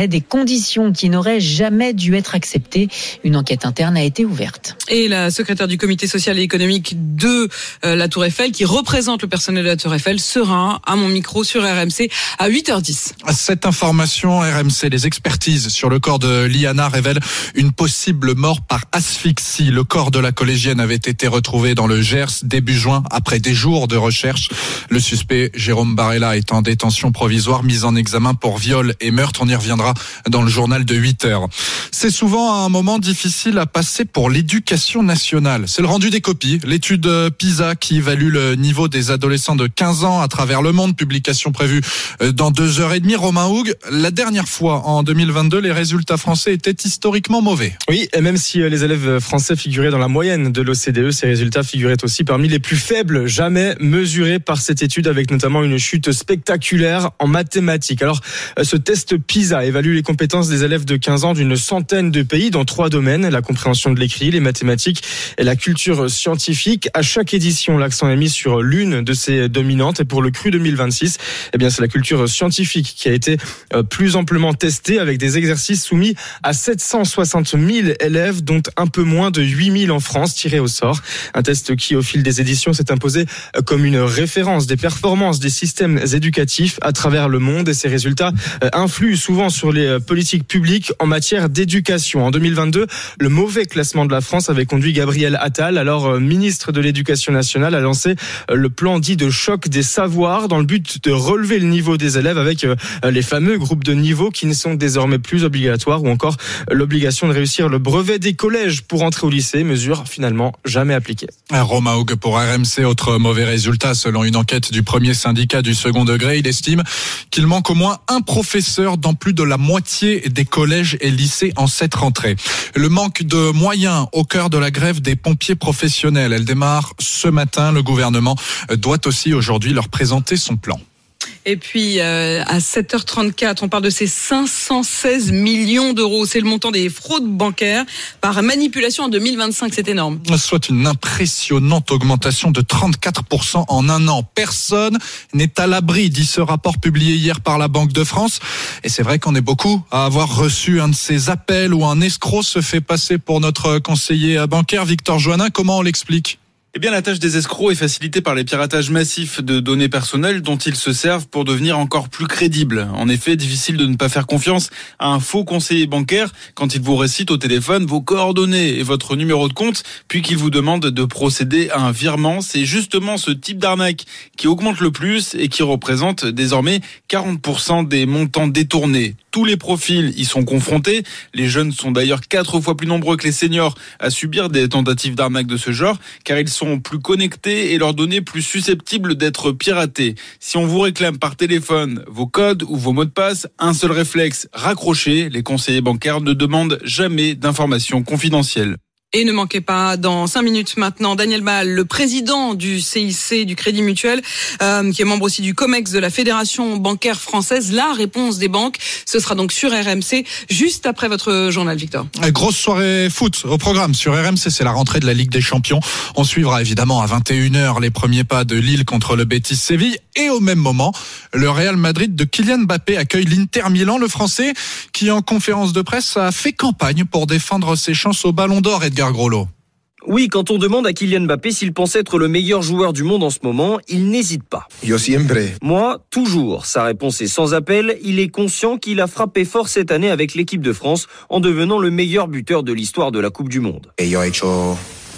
créerait des conditions qui n'auraient jamais dû être acceptées. Une enquête interne a été ouverte. Et la secrétaire du comité social et économique de euh, la Tour Eiffel, qui représente le personnel de la Tour Eiffel, sera à mon micro sur R M C à huit heures dix. Cette information, R M C, les expertises sur le corps de Liana révèlent une possible mort par asphyxie. Le corps de la collégienne avait été retrouvé dans le Gers début juin après des jours de recherche. Le suspect, Jérôme Barella, est en détention provisoire, mis en examen pour viol et meurtre. On y reviendra dans le journal de huit heures. C'est souvent un moment difficile à passer pour l'éducation nationale. C'est le rendu des copies. L'étude PISA qui évalue le niveau des adolescents de quinze ans à travers le monde, publication prévue dans deux heures et demie. Romain Houg, la dernière fois, en deux mille vingt-deux, les résultats français étaient historiquement mauvais. Oui, et même si les élèves français figuraient dans la moyenne de l'O C D E, ces résultats figuraient aussi parmi les plus faibles jamais mesurés par cette étude, avec notamment une chute spectaculaire en mathématiques. Alors, ce test PISA évalue les compétences des élèves de quinze ans d'une centaine de pays dans trois domaines: la compréhension de l'écrit, les mathématiques et la culture scientifique. À chaque édition, l'accent est mis sur l'une de ces dominantes. Et pour le cru deux mille vingt-six, eh bien, c'est la culture scientifique qui a été plus amplement testée, avec des exercices soumis à sept cent soixante mille élèves, dont un peu moins de huit mille en France, tirés au sort. Un test qui, au fil des éditions, s'est imposé comme une référence des performances des systèmes éducatifs à travers le monde. Et ces résultats influent souvent sur les politiques publiques en matière d'éducation. En deux mille vingt-deux, le mauvais classement de la France avait conduit Gabriel Attal, alors ministre de l'Éducation nationale, à lancer le plan dit de choc des savoirs dans le but de relever le niveau des élèves, avec les fameux groupes de niveau qui ne sont désormais plus obligatoires, ou encore l'obligation de réussir le brevet des collèges pour entrer au lycée, mesure finalement jamais appliquée. Romain Houg pour R M C. Autre mauvais résultat, selon une enquête du premier syndicat du second degré, il estime qu'il manque au moins un professeur dans plus de la moitié des collèges et lycées en cette rentrée. Le manque de moyens au cœur de la grève des pompiers professionnels, elle démarre ce matin. Le gouvernement doit aussi aujourd'hui leur présenter son plan. Et puis euh, à sept heures trente-quatre, on parle de ces cinq cent seize millions d'euros. C'est le montant des fraudes bancaires par manipulation en deux mille vingt-cinq. C'est énorme. Soit une impressionnante augmentation de trente-quatre pour cent en un an. Personne n'est à l'abri, dit ce rapport publié hier par la Banque de France. Et c'est vrai qu'on est beaucoup à avoir reçu un de ces appels où un escroc se fait passer pour notre conseiller bancaire. Victor Joannin, comment on l'explique ? Eh bien, la tâche des escrocs est facilitée par les piratages massifs de données personnelles dont ils se servent pour devenir encore plus crédibles. En effet, difficile de ne pas faire confiance à un faux conseiller bancaire quand il vous récite au téléphone vos coordonnées et votre numéro de compte, puis qu'il vous demande de procéder à un virement. C'est justement ce type d'arnaque qui augmente le plus et qui représente désormais quarante pour cent des montants détournés. Tous les profils y sont confrontés. Les jeunes sont d'ailleurs quatre fois plus nombreux que les seniors à subir des tentatives d'arnaque de ce genre, car ils sont plus connectés et leurs données plus susceptibles d'être piratées. Si on vous réclame par téléphone vos codes ou vos mots de passe, un seul réflexe, raccrocher. Les conseillers bancaires ne demandent jamais d'informations confidentielles. Et ne manquez pas, dans cinq minutes maintenant, Daniel Mahal, le président du C I C, du Crédit Mutuel, euh, qui est membre aussi du COMEX, de la Fédération bancaire française. La réponse des banques, ce sera donc sur R M C, juste après votre journal, Victor. Grosse soirée foot au programme sur R M C, c'est la rentrée de la Ligue des Champions. On suivra évidemment à vingt et une heures les premiers pas de Lille contre le Betis Séville. Et au même moment, le Real Madrid de Kylian Mbappé accueille l'Inter Milan, le Français, qui en conférence de presse a fait campagne pour défendre ses chances au Ballon d'Or. Edgar Groslo. Oui, quand on demande à Kylian Mbappé s'il pense être le meilleur joueur du monde en ce moment, il n'hésite pas. Yo siempre. Moi, toujours. Sa réponse est sans appel. Il est conscient qu'il a frappé fort cette année avec l'équipe de France en devenant le meilleur buteur de l'histoire de la Coupe du Monde. Et yo he hecho...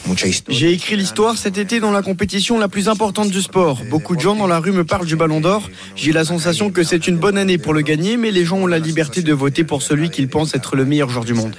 J'ai écrit l'histoire cet été dans la compétition la plus importante du sport. Beaucoup de gens dans la rue me parlent du Ballon d'Or. J'ai la sensation que c'est une bonne année pour le gagner, mais les gens ont la liberté de voter pour celui qu'ils pensent être le meilleur joueur du monde.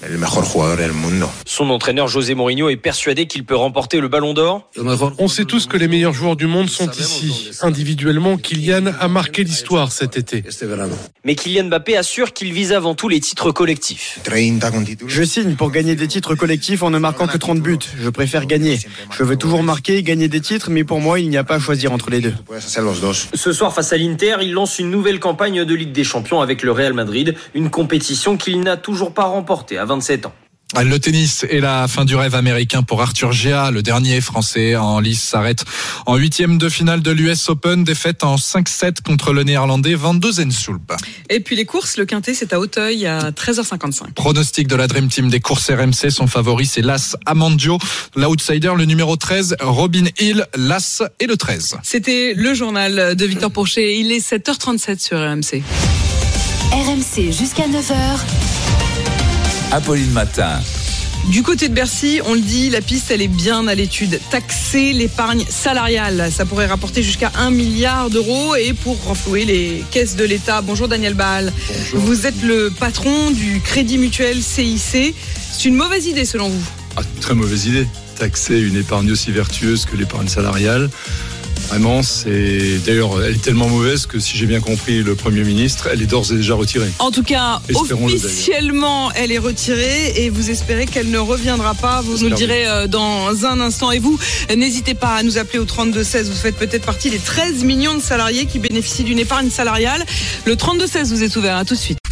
Son entraîneur José Mourinho est persuadé qu'il peut remporter le Ballon d'Or. On sait tous que les meilleurs joueurs du monde sont ici. Individuellement, Kylian a marqué l'histoire cet été. Mais Kylian Mbappé assure qu'il vise avant tout les titres collectifs. Je signe pour gagner des titres collectifs en ne marquant que trente buts. Je préfère gagner. Je veux toujours marquer et gagner des titres, mais pour moi, il n'y a pas à choisir entre les deux. Ce soir, face à l'Inter, il lance une nouvelle campagne de Ligue des Champions avec le Real Madrid, une compétition qu'il n'a toujours pas remportée à vingt-sept ans. Le tennis et la fin du rêve américain pour Arthur Gea. Le dernier français en lice s'arrête en huitième de finale de l'U S Open. Défaite en cinq sept contre le néerlandais Van de Zandschulp. Et puis les courses, le quintet, c'est à Auteuil à treize heures cinquante-cinq. Pronostic de la Dream Team des courses R M C. Son favori, c'est l'As Amandio. L'outsider, le numéro treize, Robin Hill. L'As et le treize. C'était le journal de Victor Pourchet. Il est sept heures trente-sept sur R M C. R M C jusqu'à neuf heures. Apolline Matin. Du côté de Bercy, on le dit, la piste, elle est bien à l'étude. Taxer l'épargne salariale, ça pourrait rapporter jusqu'à un milliard d'euros et pour renflouer les caisses de l'État. Bonjour Daniel Baal. Bonjour. Vous êtes le patron du Crédit Mutuel C I C. C'est une mauvaise idée selon vous? Ah, très mauvaise idée. Taxer une épargne aussi vertueuse que l'épargne salariale. Vraiment, c'est d'ailleurs, elle est tellement mauvaise que si j'ai bien compris le Premier ministre, elle est d'ores et déjà retirée. En tout cas, officiellement, elle est retirée et vous espérez qu'elle ne reviendra pas. Vous nous le direz dans un instant. Et vous, n'hésitez pas à nous appeler au trente-deux seize. Vous faites peut-être partie des treize millions de salariés qui bénéficient d'une épargne salariale. Le trente-deux seize vous est ouvert. À tout de suite.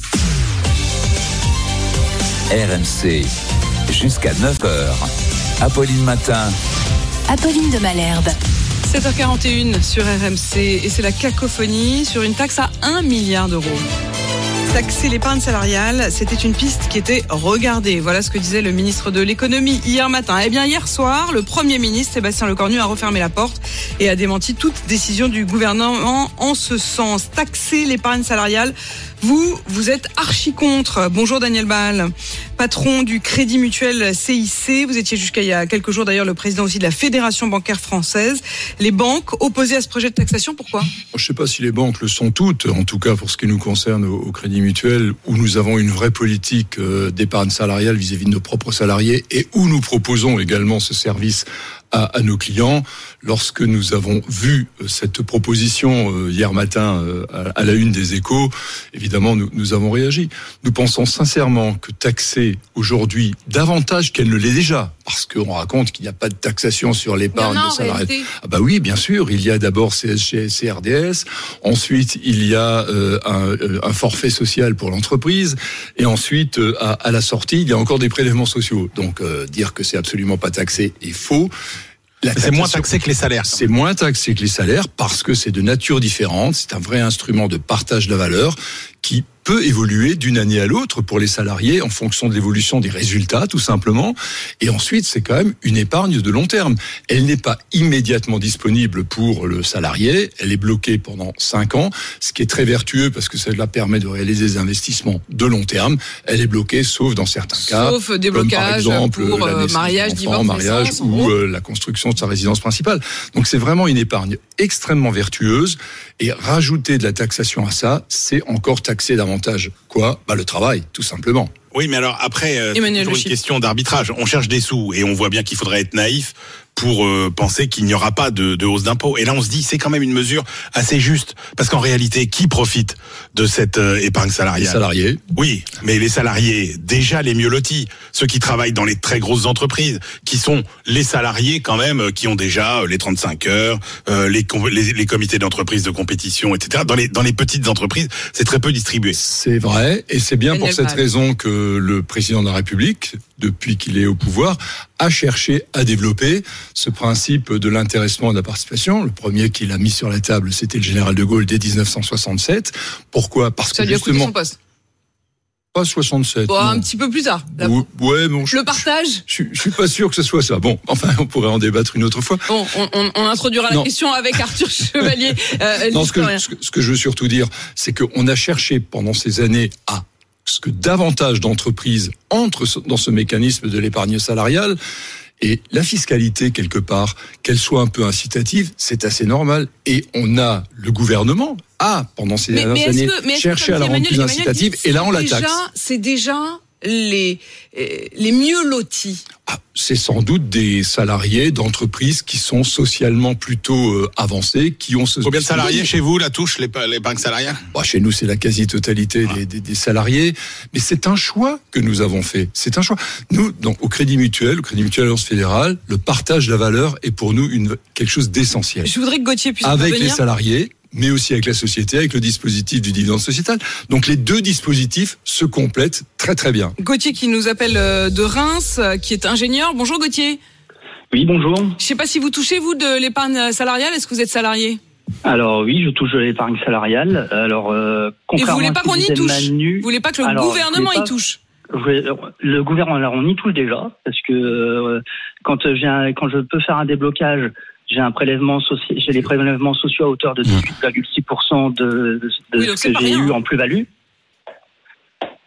R M C, jusqu'à neuf heures. Apolline Matin. Apolline de Malherbe. sept heures quarante et une sur R M C et c'est la cacophonie sur une taxe à un milliard d'euros. Taxer l'épargne salariale, c'était une piste qui était regardée. Voilà ce que disait le ministre de l'économie hier matin. Eh bien, hier soir, le Premier ministre Sébastien Lecornu a refermé la porte et a démenti toute décision du gouvernement en ce sens. Taxer l'épargne salariale, vous, vous êtes archi contre. Bonjour Daniel Baal, patron du Crédit Mutuel C I C. Vous étiez jusqu'à il y a quelques jours d'ailleurs le président aussi de la Fédération bancaire française. Les banques opposées à ce projet de taxation, pourquoi ? Je ne sais pas si les banques le sont toutes, en tout cas pour ce qui nous concerne au, au Crédit Mutuel, où nous avons une vraie politique d'épargne salariale vis-à-vis de nos propres salariés et où nous proposons également ce service à, à nos clients. Lorsque nous avons vu cette proposition euh, hier matin euh, à, à la une des Échos, évidemment, nous, nous avons réagi. Nous pensons sincèrement que taxer aujourd'hui davantage qu'elle ne l'est déjà, parce qu'on raconte qu'il n'y a pas de taxation sur l'épargne salariale. Ah bah oui, bien sûr, il y a d'abord C S G, C R D S, ensuite il y a euh, un, un forfait social pour l'entreprise, et ensuite euh, à, à la sortie, il y a encore des prélèvements sociaux. Donc euh, dire que c'est absolument pas taxé est faux. C'est moins taxé que les salaires. C'est moins taxé que les salaires parce que c'est de nature différente. C'est un vrai instrument de partage de la valeur qui peut évoluer d'une année à l'autre pour les salariés en fonction de l'évolution des résultats, tout simplement. Et ensuite, c'est quand même une épargne de long terme. Elle n'est pas immédiatement disponible pour le salarié. Elle est bloquée pendant cinq ans, ce qui est très vertueux parce que cela permet de réaliser des investissements de long terme. Elle est bloquée, sauf dans certains cas, sauf des blocages comme par exemple pour la naissance mariage, divorce, mariage naissance, ou euh, la construction de sa résidence principale. Donc c'est vraiment une épargne extrêmement vertueuse. Et rajouter de la taxation à ça, c'est encore taxer davantage quoi ? Bah le travail, tout simplement. Oui, mais alors après, euh, c'est toujours une question d'arbitrage. On cherche des sous et on voit bien qu'il faudrait être naïf pour euh, penser qu'il n'y aura pas de, de hausse d'impôts. Et là, on se dit, c'est quand même une mesure assez juste. Parce qu'en réalité, qui profite de cette euh, épargne salariale ? Les salariés. Oui, mais les salariés, déjà les mieux lotis, ceux qui travaillent dans les très grosses entreprises, qui sont les salariés quand même, qui ont déjà les trente-cinq heures, euh, les, les, les comités d'entreprise de compétition, et cetera. Dans les, dans les petites entreprises, c'est très peu distribué. C'est vrai, et c'est bien pour cette raison que le président de la République, depuis qu'il est au pouvoir, a cherché à développer ce principe de l'intéressement et de la participation. Le premier qu'il a mis sur la table, c'était le général de Gaulle dès dix-neuf cent soixante-sept. Pourquoi ? Parce ça que lui a justement, coûté son poste. Pas soixante-sept. Bon, un petit peu plus tard. La... Ouais, ouais, bon, je, le partage. Je, je, je suis pas sûr que ce soit ça. Bon, enfin, on pourrait en débattre une autre fois. Bon, on, on, on introduira la non. question avec Arthur Chevalier. Euh, non, ce que, ce, que, ce que je veux surtout dire, c'est qu'on a cherché pendant ces années à ce que davantage d'entreprises entrent dans ce mécanisme de l'épargne salariale. Et la fiscalité, quelque part, qu'elle soit un peu incitative, c'est assez normal. Et on a, le gouvernement a, pendant ces mais, dernières mais années, que, cherché à la rendre plus incitative. Et là, on la taxe. C'est déjà les, les mieux lotis. Ah, c'est sans doute des salariés d'entreprises qui sont socialement plutôt euh, avancés, qui ont ce... Combien de salariés chez vous la touche, les, les banques salariales ? Bah, chez nous, c'est la quasi-totalité ah. des, des, des salariés. Mais c'est un choix que nous avons fait. C'est un choix. Nous, donc, au Crédit Mutuel, au Crédit Mutuel Alliance Fédérale, le partage de la valeur est pour nous une, quelque chose d'essentiel. Je voudrais que Gauthier puisse Avec revenir. les salariés, mais aussi avec la société, avec le dispositif du dividende sociétal. Donc les deux dispositifs se complètent très très bien. Gauthier qui nous appelle de Reims, qui est ingénieur. Bonjour Gauthier. Oui, bonjour. Je ne sais pas si vous touchez, vous, de l'épargne salariale. Est-ce que vous êtes salarié ? Alors oui, je touche de l'épargne salariale. Alors, euh, Et vous voulez pas qu'on y touche Manu, Vous voulez pas que le alors, gouvernement pas, y touche Le gouvernement, alors on y touche déjà, parce que euh, quand, j'ai un, quand je peux faire un déblocage, j'ai un prélèvement social, j'ai les prélèvements sociaux à hauteur de dix-huit virgule six pour cent de, de, de oui, ce que j'ai rien, eu hein. en plus-value. Allô ?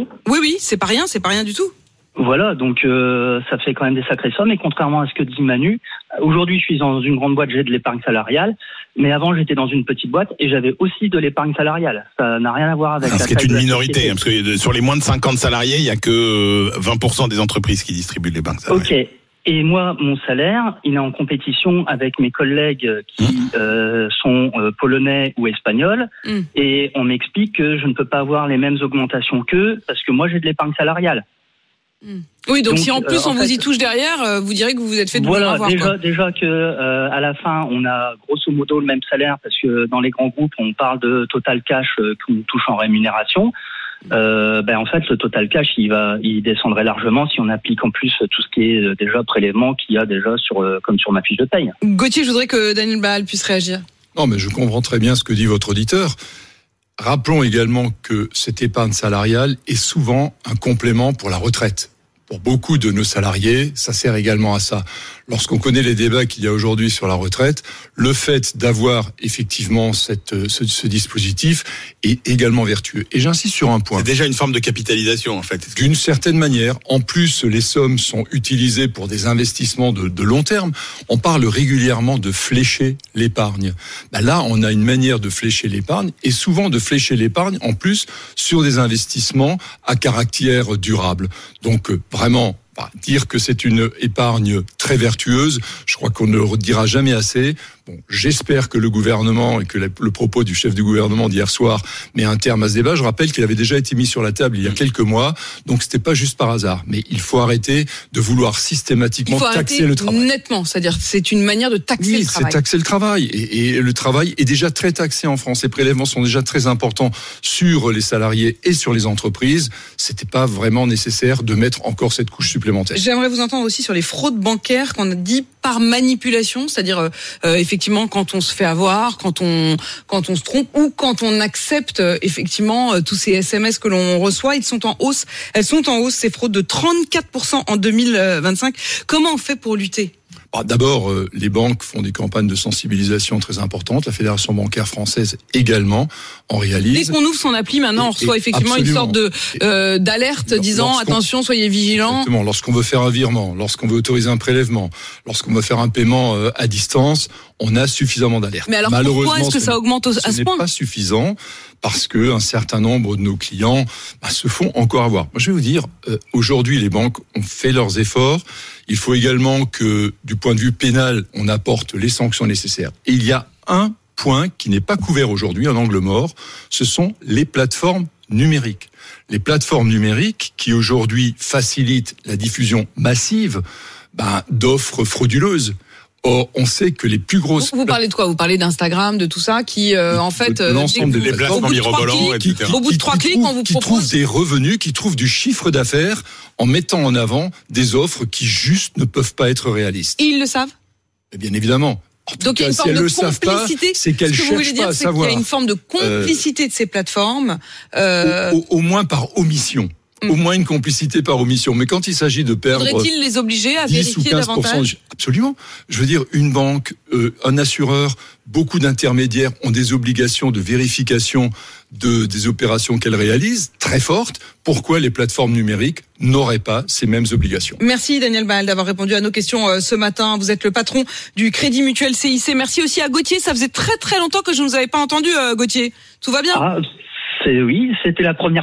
Oui, oui, c'est pas rien, c'est pas rien du tout. Voilà, donc euh, ça fait quand même des sacrées sommes. Et contrairement à ce que dit Manu, aujourd'hui je suis dans une grande boîte, j'ai de l'épargne salariale, mais avant j'étais dans une petite boîte et j'avais aussi de l'épargne salariale. Ça n'a rien à voir avec. Alors, la ce qui est taille une de la minorité, société. hein, parce que sur les moins de cinquante salariés, il y a que vingt pour cent des entreprises qui distribuent de l'épargne salariale. Ok. Et moi, mon salaire, il est en compétition avec mes collègues qui mmh. euh, sont euh, polonais ou espagnols. Mmh. Et on m'explique que je ne peux pas avoir les mêmes augmentations qu'eux parce que moi, j'ai de l'épargne salariale. Mmh. Oui, donc, donc si en plus euh, en on fait, vous y touche derrière, euh, vous direz que vous vous êtes fait doublement voilà, avoir. Déjà, quoi. déjà que euh, à la fin, on a grosso modo le même salaire parce que dans les grands groupes, on parle de total cash euh, qu'on touche en rémunération. Euh, ben en fait, le total cash, il va, il descendrait largement si on applique en plus tout ce qui est déjà prélèvement qu'il y a déjà sur, euh, comme sur ma fiche de paye. Gauthier, je voudrais que Daniel Bahal puisse réagir. Non, mais je comprends très bien ce que dit votre auditeur. Rappelons également que cette épargne salariale est souvent un complément pour la retraite. Pour beaucoup de nos salariés, ça sert également à ça. Lorsqu'on connaît les débats qu'il y a aujourd'hui sur la retraite, le fait d'avoir effectivement cette, ce, ce dispositif est également vertueux. Et j'insiste sur un point. C'est déjà une forme de capitalisation, en fait. D'une certaine manière. En plus, les sommes sont utilisées pour des investissements de, de long terme. On parle régulièrement de flécher l'épargne. Ben là, on a une manière de flécher l'épargne et souvent de flécher l'épargne en plus sur des investissements à caractère durable. Donc, vraiment, bah, dire que c'est une épargne très vertueuse, je crois qu'on ne le redira jamais assez. Bon, j'espère que le gouvernement et que le propos du chef du gouvernement d'hier soir met un terme à ce débat. Je rappelle qu'il avait déjà été mis sur la table il y a quelques mois, donc c'était pas juste par hasard. Mais il faut arrêter de vouloir systématiquement il faut taxer le travail. Nettement, c'est-à-dire c'est une manière de taxer oui, le travail. c'est taxer le travail. Et, et le travail est déjà très taxé en France. Les prélèvements sont déjà très importants sur les salariés et sur les entreprises. C'était pas vraiment nécessaire de mettre encore cette couche supplémentaire. J'aimerais vous entendre aussi sur les fraudes bancaires qu'on a dit par manipulation, c'est-à-dire euh, effectivement quand on se fait avoir, quand on quand on se trompe ou quand on accepte euh, effectivement euh, tous ces S M S que l'on reçoit, ils sont en hausse. Elles sont en hausse ces fraudes de trente-quatre pour cent en deux mille vingt-cinq. Comment on fait pour lutter ? D'abord, euh, les banques font des campagnes de sensibilisation très importantes. La Fédération bancaire française également en réalise. Dès qu'on ouvre son appli, maintenant, on reçoit et, effectivement absolument. une sorte de euh, d'alerte disant attention, soyez vigilants. Exactement. Lorsqu'on veut faire un virement, lorsqu'on veut autoriser un prélèvement, lorsqu'on veut faire un paiement euh, à distance, on a suffisamment d'alertes. Mais alors pourquoi est-ce que ça augmente à ce, ce point ? Ce n'est pas suffisant parce que un certain nombre de nos clients bah, se font encore avoir. Moi, je vais vous dire, euh, aujourd'hui, les banques ont fait leurs efforts. Il faut également que, du point de vue pénal, on apporte les sanctions nécessaires. Et il y a un point qui n'est pas couvert aujourd'hui, un angle mort, ce sont les plateformes numériques. Les plateformes numériques qui aujourd'hui facilitent la diffusion massive ben, d'offres frauduleuses. Or, on sait que les plus grosses... Vous, vous parlez de quoi ? Vous parlez d'Instagram, de tout ça, qui euh, en fait... Euh, l'ensemble des plateformes mirobolants, et cetera. Au bout de trois clics, on vous qui propose... trouvent des revenus, qui trouvent du chiffre d'affaires en mettant en avant des offres qui juste ne peuvent pas être réalistes. Et ils le savent ? Et bien évidemment. En tout Donc cas, il y a une si forme elles de le savent pas, complicité. c'est qu'elles Ce que vous voulez cherchent dire, pas à c'est qu'il y savoir. a une forme de complicité de ces plateformes. Euh... Au, au, au moins par omission. Au moins une complicité par omission. Mais quand il s'agit de perdre... Faudrait-il les obliger à dix ou vérifier quinze pour cent, davantage ? Absolument. Je veux dire, une banque, euh, un assureur, beaucoup d'intermédiaires ont des obligations de vérification de, des opérations qu'elles réalisent, très fortes. Pourquoi les plateformes numériques n'auraient pas ces mêmes obligations ? Merci Daniel Bahal d'avoir répondu à nos questions euh, ce matin. Vous êtes le patron du Crédit Mutuel C I C. Merci aussi à Gauthier. Ça faisait très très longtemps que je ne vous avais pas entendu, euh, Gauthier. Tout va bien ? Ah, c'est, oui, c'était la première fois.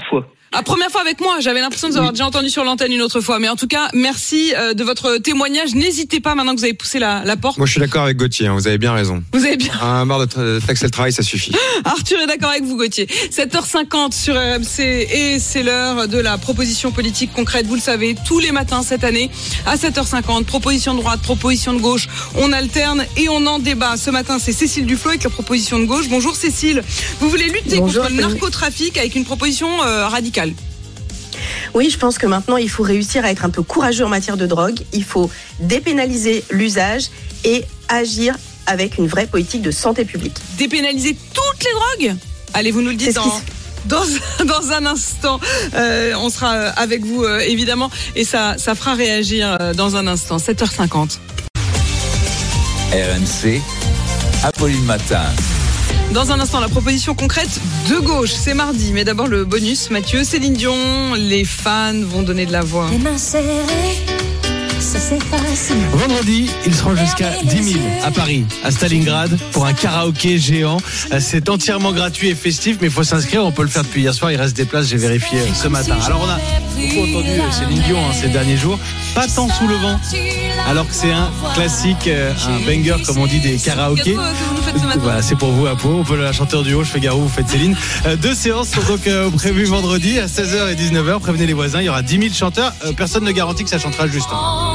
La première fois avec moi, j'avais l'impression de vous avoir déjà entendu sur l'antenne une autre fois. Mais en tout cas, merci euh, de votre témoignage. N'hésitez pas maintenant que vous avez poussé la, la porte. Moi, je suis d'accord avec Gauthier, hein, vous avez bien raison. Vous avez bien. Un marre de tra- taxer le travail, ça suffit. Arthur est d'accord avec vous, Gauthier. sept heures cinquante sur R M C et c'est l'heure de la proposition politique concrète. Vous le savez, tous les matins cette année, à sept heures cinquante, proposition de droite, proposition de gauche. On alterne et on en débat. Ce matin, c'est Cécile Duflot avec la proposition de gauche. Bonjour Cécile. Vous voulez lutter Bonjour, contre le narcotrafic avec une proposition euh, radicale. Oui, je pense que maintenant, il faut réussir à être un peu courageux en matière de drogue. Il faut dépénaliser l'usage et agir avec une vraie politique de santé publique. Dépénaliser toutes les drogues ? Allez, vous nous le dites dans... Dans, dans un instant, euh, on sera avec vous euh, évidemment et ça, ça fera réagir euh, dans un instant. sept heures cinquante. R M C, Apolline Matin. Dans un instant, la proposition concrète de gauche. C'est mardi, mais d'abord le bonus. Mathieu, Céline Dion, les fans vont donner de la voix. Les mains serrées, ça c'est facile. Vendredi, ils seront jusqu'à dix mille à Paris, à Stalingrad, pour un karaoké géant. C'est entièrement gratuit et festif, mais il faut s'inscrire. On peut le faire depuis hier soir. Il reste des places, j'ai vérifié ce matin. Alors on a beaucoup entendu Céline Dion hein, ces derniers jours. Pas tant sous le vent, alors que c'est un classique, un banger comme on dit des karaokés. Voilà, c'est pour vous à Pau. On peut la chanter en duo, je fais Garou, vous faites Céline. Euh, deux séances sont donc euh, prévues vendredi à seize heures et dix-neuf heures. Prévenez les voisins, il y aura dix mille chanteurs. Euh, personne ne garantit que ça chantera juste. Hein.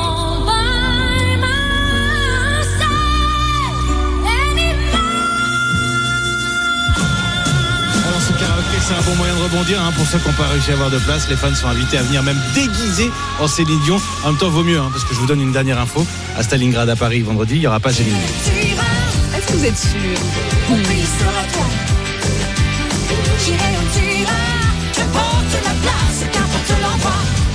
C'est un bon moyen de rebondir hein, pour ceux qui n'ont pas réussi à avoir de place. Les fans sont invités à venir même déguisés en Céline Dion. En même temps, vaut mieux hein, parce que je vous donne une dernière info. À Stalingrad, à Paris, vendredi, il n'y aura pas Céline Dion. Est-ce que vous êtes sûr ? Mon pays sera toi. J'irai où tu iras. Qu'importe la place, qu'importe l'endroit.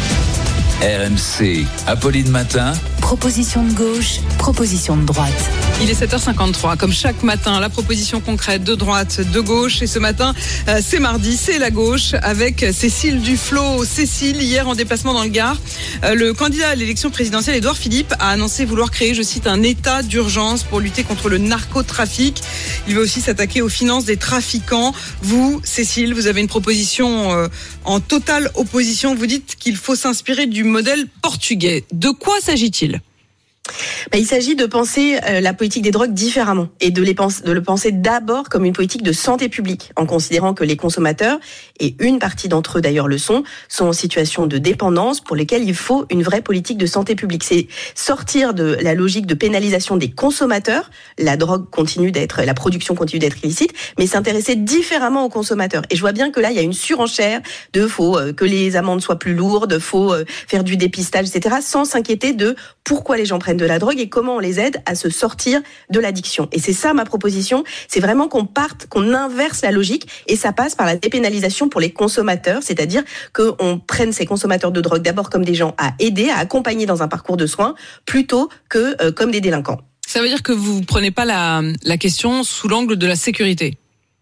R M C, Apolline Matin. Proposition de gauche, proposition de droite. Il est sept heures cinquante-trois. Comme chaque matin, la proposition concrète de droite, de gauche. Et ce matin, euh, c'est mardi, c'est la gauche avec Cécile Duflot. Cécile, hier en déplacement dans le Gard, euh, le candidat à l'élection présidentielle, Édouard Philippe, a annoncé vouloir créer, je cite, un état d'urgence pour lutter contre le narcotrafic. Il veut aussi s'attaquer aux finances des trafiquants. Vous, Cécile, vous avez une proposition euh, en totale opposition. Vous dites qu'il faut s'inspirer du modèle portugais. De quoi s'agit-il ? Bah, il s'agit de penser euh, la politique des drogues différemment et de, les pense, de le penser d'abord comme une politique de santé publique, en considérant que les consommateurs, et une partie d'entre eux d'ailleurs le sont, sont en situation de dépendance pour lesquels il faut une vraie politique de santé publique. C'est sortir de la logique de pénalisation des consommateurs, la drogue continue d'être, la production continue d'être illicite, mais s'intéresser différemment aux consommateurs. Et je vois bien que là, il y a une surenchère de faut euh, que les amendes soient plus lourdes, faut euh, faire du dépistage, et cetera, sans s'inquiéter de pourquoi les gens prennent de la drogue et comment on les aide à se sortir de l'addiction. Et c'est ça ma proposition, c'est vraiment qu'on parte, qu'on inverse la logique et ça passe par la dépénalisation pour les consommateurs, c'est-à-dire qu'on prenne ces consommateurs de drogue d'abord comme des gens à aider, à accompagner dans un parcours de soins plutôt que euh, comme des délinquants. Ça veut dire que vous ne prenez pas la, la question sous l'angle de la sécurité ?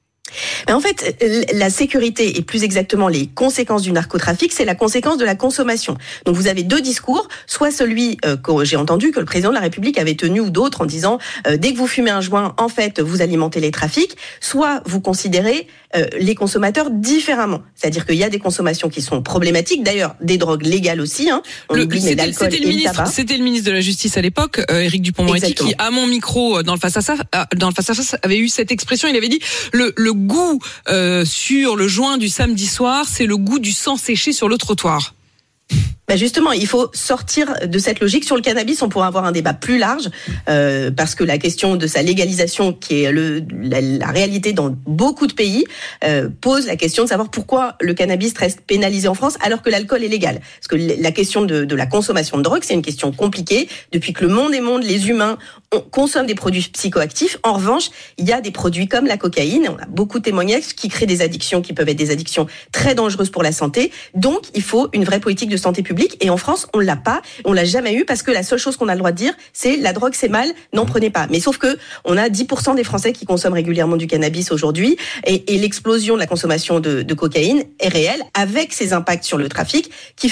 Mais en fait, la sécurité et plus exactement les conséquences du narcotrafic, c'est la conséquence de la consommation. Donc vous avez deux discours, soit celui euh, que j'ai entendu que le président de la République avait tenu ou d'autres en disant euh, dès que vous fumez un joint, en fait, vous alimentez les trafics, soit vous considérez euh, les consommateurs différemment. C'est-à-dire qu'il y a des consommations qui sont problématiques, d'ailleurs des drogues légales aussi, hein. On le, oublie c'était, l'alcool c'était et le le ministre, tabac. C'était le ministre de la Justice à l'époque, euh, Éric Dupond-Moretti, qui à mon micro dans le face à face, dans le face à face avait eu cette expression. Il avait dit le, le goût euh, sur le joint du samedi soir, c'est le goût du sang séché sur le trottoir. Bah justement, il faut sortir de cette logique. Sur le cannabis, on pourra avoir un débat plus large, euh, parce que la question de sa légalisation, qui est le, la, la réalité dans beaucoup de pays, euh, pose la question de savoir pourquoi le cannabis reste pénalisé en France alors que l'alcool est légal. Parce que la question de, de la consommation de drogue, c'est une question compliquée. Depuis que le monde est monde, les humains on, consomment des produits psychoactifs. En revanche, il y a des produits comme la cocaïne, on a beaucoup de témoignages qui créent des addictions qui peuvent être des addictions très dangereuses pour la santé. Donc, il faut une vraie politique de santé publique. Et en France, on l'a pas, on l'a jamais eu parce que la seule chose qu'on a le droit de dire, c'est la drogue c'est mal, n'en prenez pas. Mais sauf que on a dix pour cent des Français qui consomment régulièrement du cannabis aujourd'hui et, et l'explosion de la consommation de, de cocaïne est réelle avec ses impacts sur le trafic qu'il faut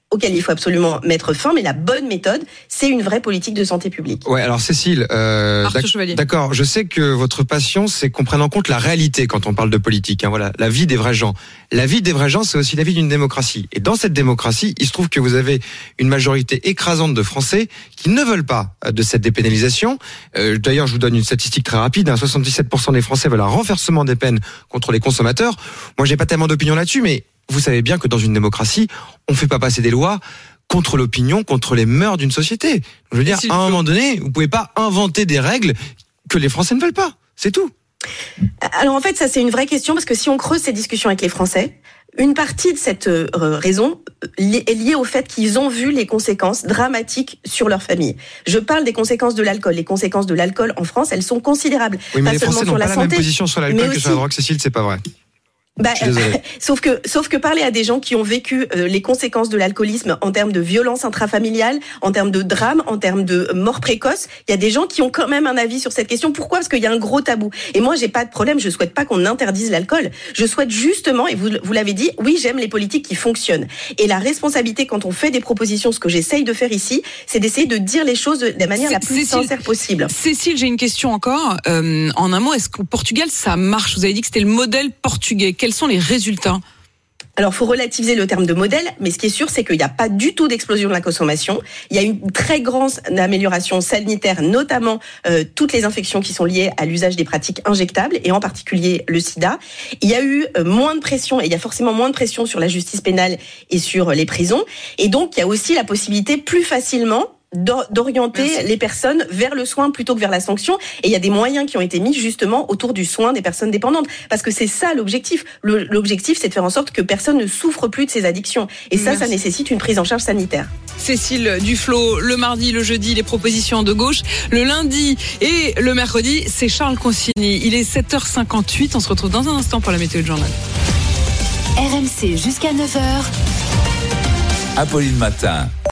auquel il faut absolument mettre fin, mais la bonne méthode, c'est une vraie politique de santé publique. Ouais, alors Cécile, euh, Arthur d'ac- Chevalier. d'accord, je sais que votre passion, c'est qu'on prenne en compte la réalité quand on parle de politique. Hein, voilà, la vie des vrais gens. La vie des vrais gens, c'est aussi la vie d'une démocratie. Et dans cette démocratie, il se trouve que vous avez une majorité écrasante de Français qui ne veulent pas de cette dépénalisation. Euh, d'ailleurs, je vous donne une statistique très rapide. Hein, soixante-dix-sept pour cent des Français veulent un renversement des peines contre les consommateurs. Moi, j'ai pas tellement d'opinion là-dessus, mais vous savez bien que dans une démocratie, on fait pas passer des lois contre l'opinion, contre les mœurs d'une société. Je veux dire, à un moment donné, vous pouvez pas inventer des règles que les Français ne veulent pas. C'est tout. Alors en fait, ça c'est une vraie question parce que si on creuse ces discussions avec les Français, une partie de cette euh, raison est liée au fait qu'ils ont vu les conséquences dramatiques sur leur famille. Je parle des conséquences de l'alcool. Les conséquences de l'alcool en France, elles sont considérables. Oui, mais pas les seulement Français sur n'ont la pas la santé, même position sur l'alcool mais que aussi... sur la drogue, Cécile, c'est pas vrai. Bah, Je suis désolé. sauf que, sauf que parler à des gens qui ont vécu euh, les conséquences de l'alcoolisme en termes de violence intrafamiliale, en termes de drame, en termes de mort précoce, il y a des gens qui ont quand même un avis sur cette question. Pourquoi ? Parce qu'il y a un gros tabou. Et moi, j'ai pas de problème. Je souhaite pas qu'on interdise l'alcool. Je souhaite justement, et vous, vous l'avez dit, oui, j'aime les politiques qui fonctionnent. Et la responsabilité quand on fait des propositions, ce que j'essaye de faire ici, c'est d'essayer de dire les choses de la manière la plus Cécile, sincère possible. Cécile, j'ai une question encore. Euh, en un mot, est-ce qu'au Portugal, ça marche ? Vous avez dit que c'était le modèle portugais. Quels sont les résultats ? Alors, faut relativiser le terme de modèle, mais ce qui est sûr, c'est qu'il n'y a pas du tout d'explosion de la consommation. Il y a une très grande amélioration sanitaire, notamment euh, toutes les infections qui sont liées à l'usage des pratiques injectables, et en particulier le sida. Il y a eu euh, moins de pression, et il y a forcément moins de pression sur la justice pénale et sur les prisons. Et donc, il y a aussi la possibilité plus facilement d'orienter Merci. les personnes vers le soin plutôt que vers la sanction. Et il y a des moyens qui ont été mis justement autour du soin des personnes dépendantes. Parce que c'est ça l'objectif. Le, l'objectif, c'est de faire en sorte que personne ne souffre plus de ses addictions. Et ça, Merci. ça nécessite une prise en charge sanitaire. Cécile Duflot, le mardi, le jeudi, les propositions de gauche. Le lundi et le mercredi, c'est Charles Consigny. Il est sept heures cinquante-huit. On se retrouve dans un instant pour la météo de journal. R M C jusqu'à neuf heures. Apolline Matin.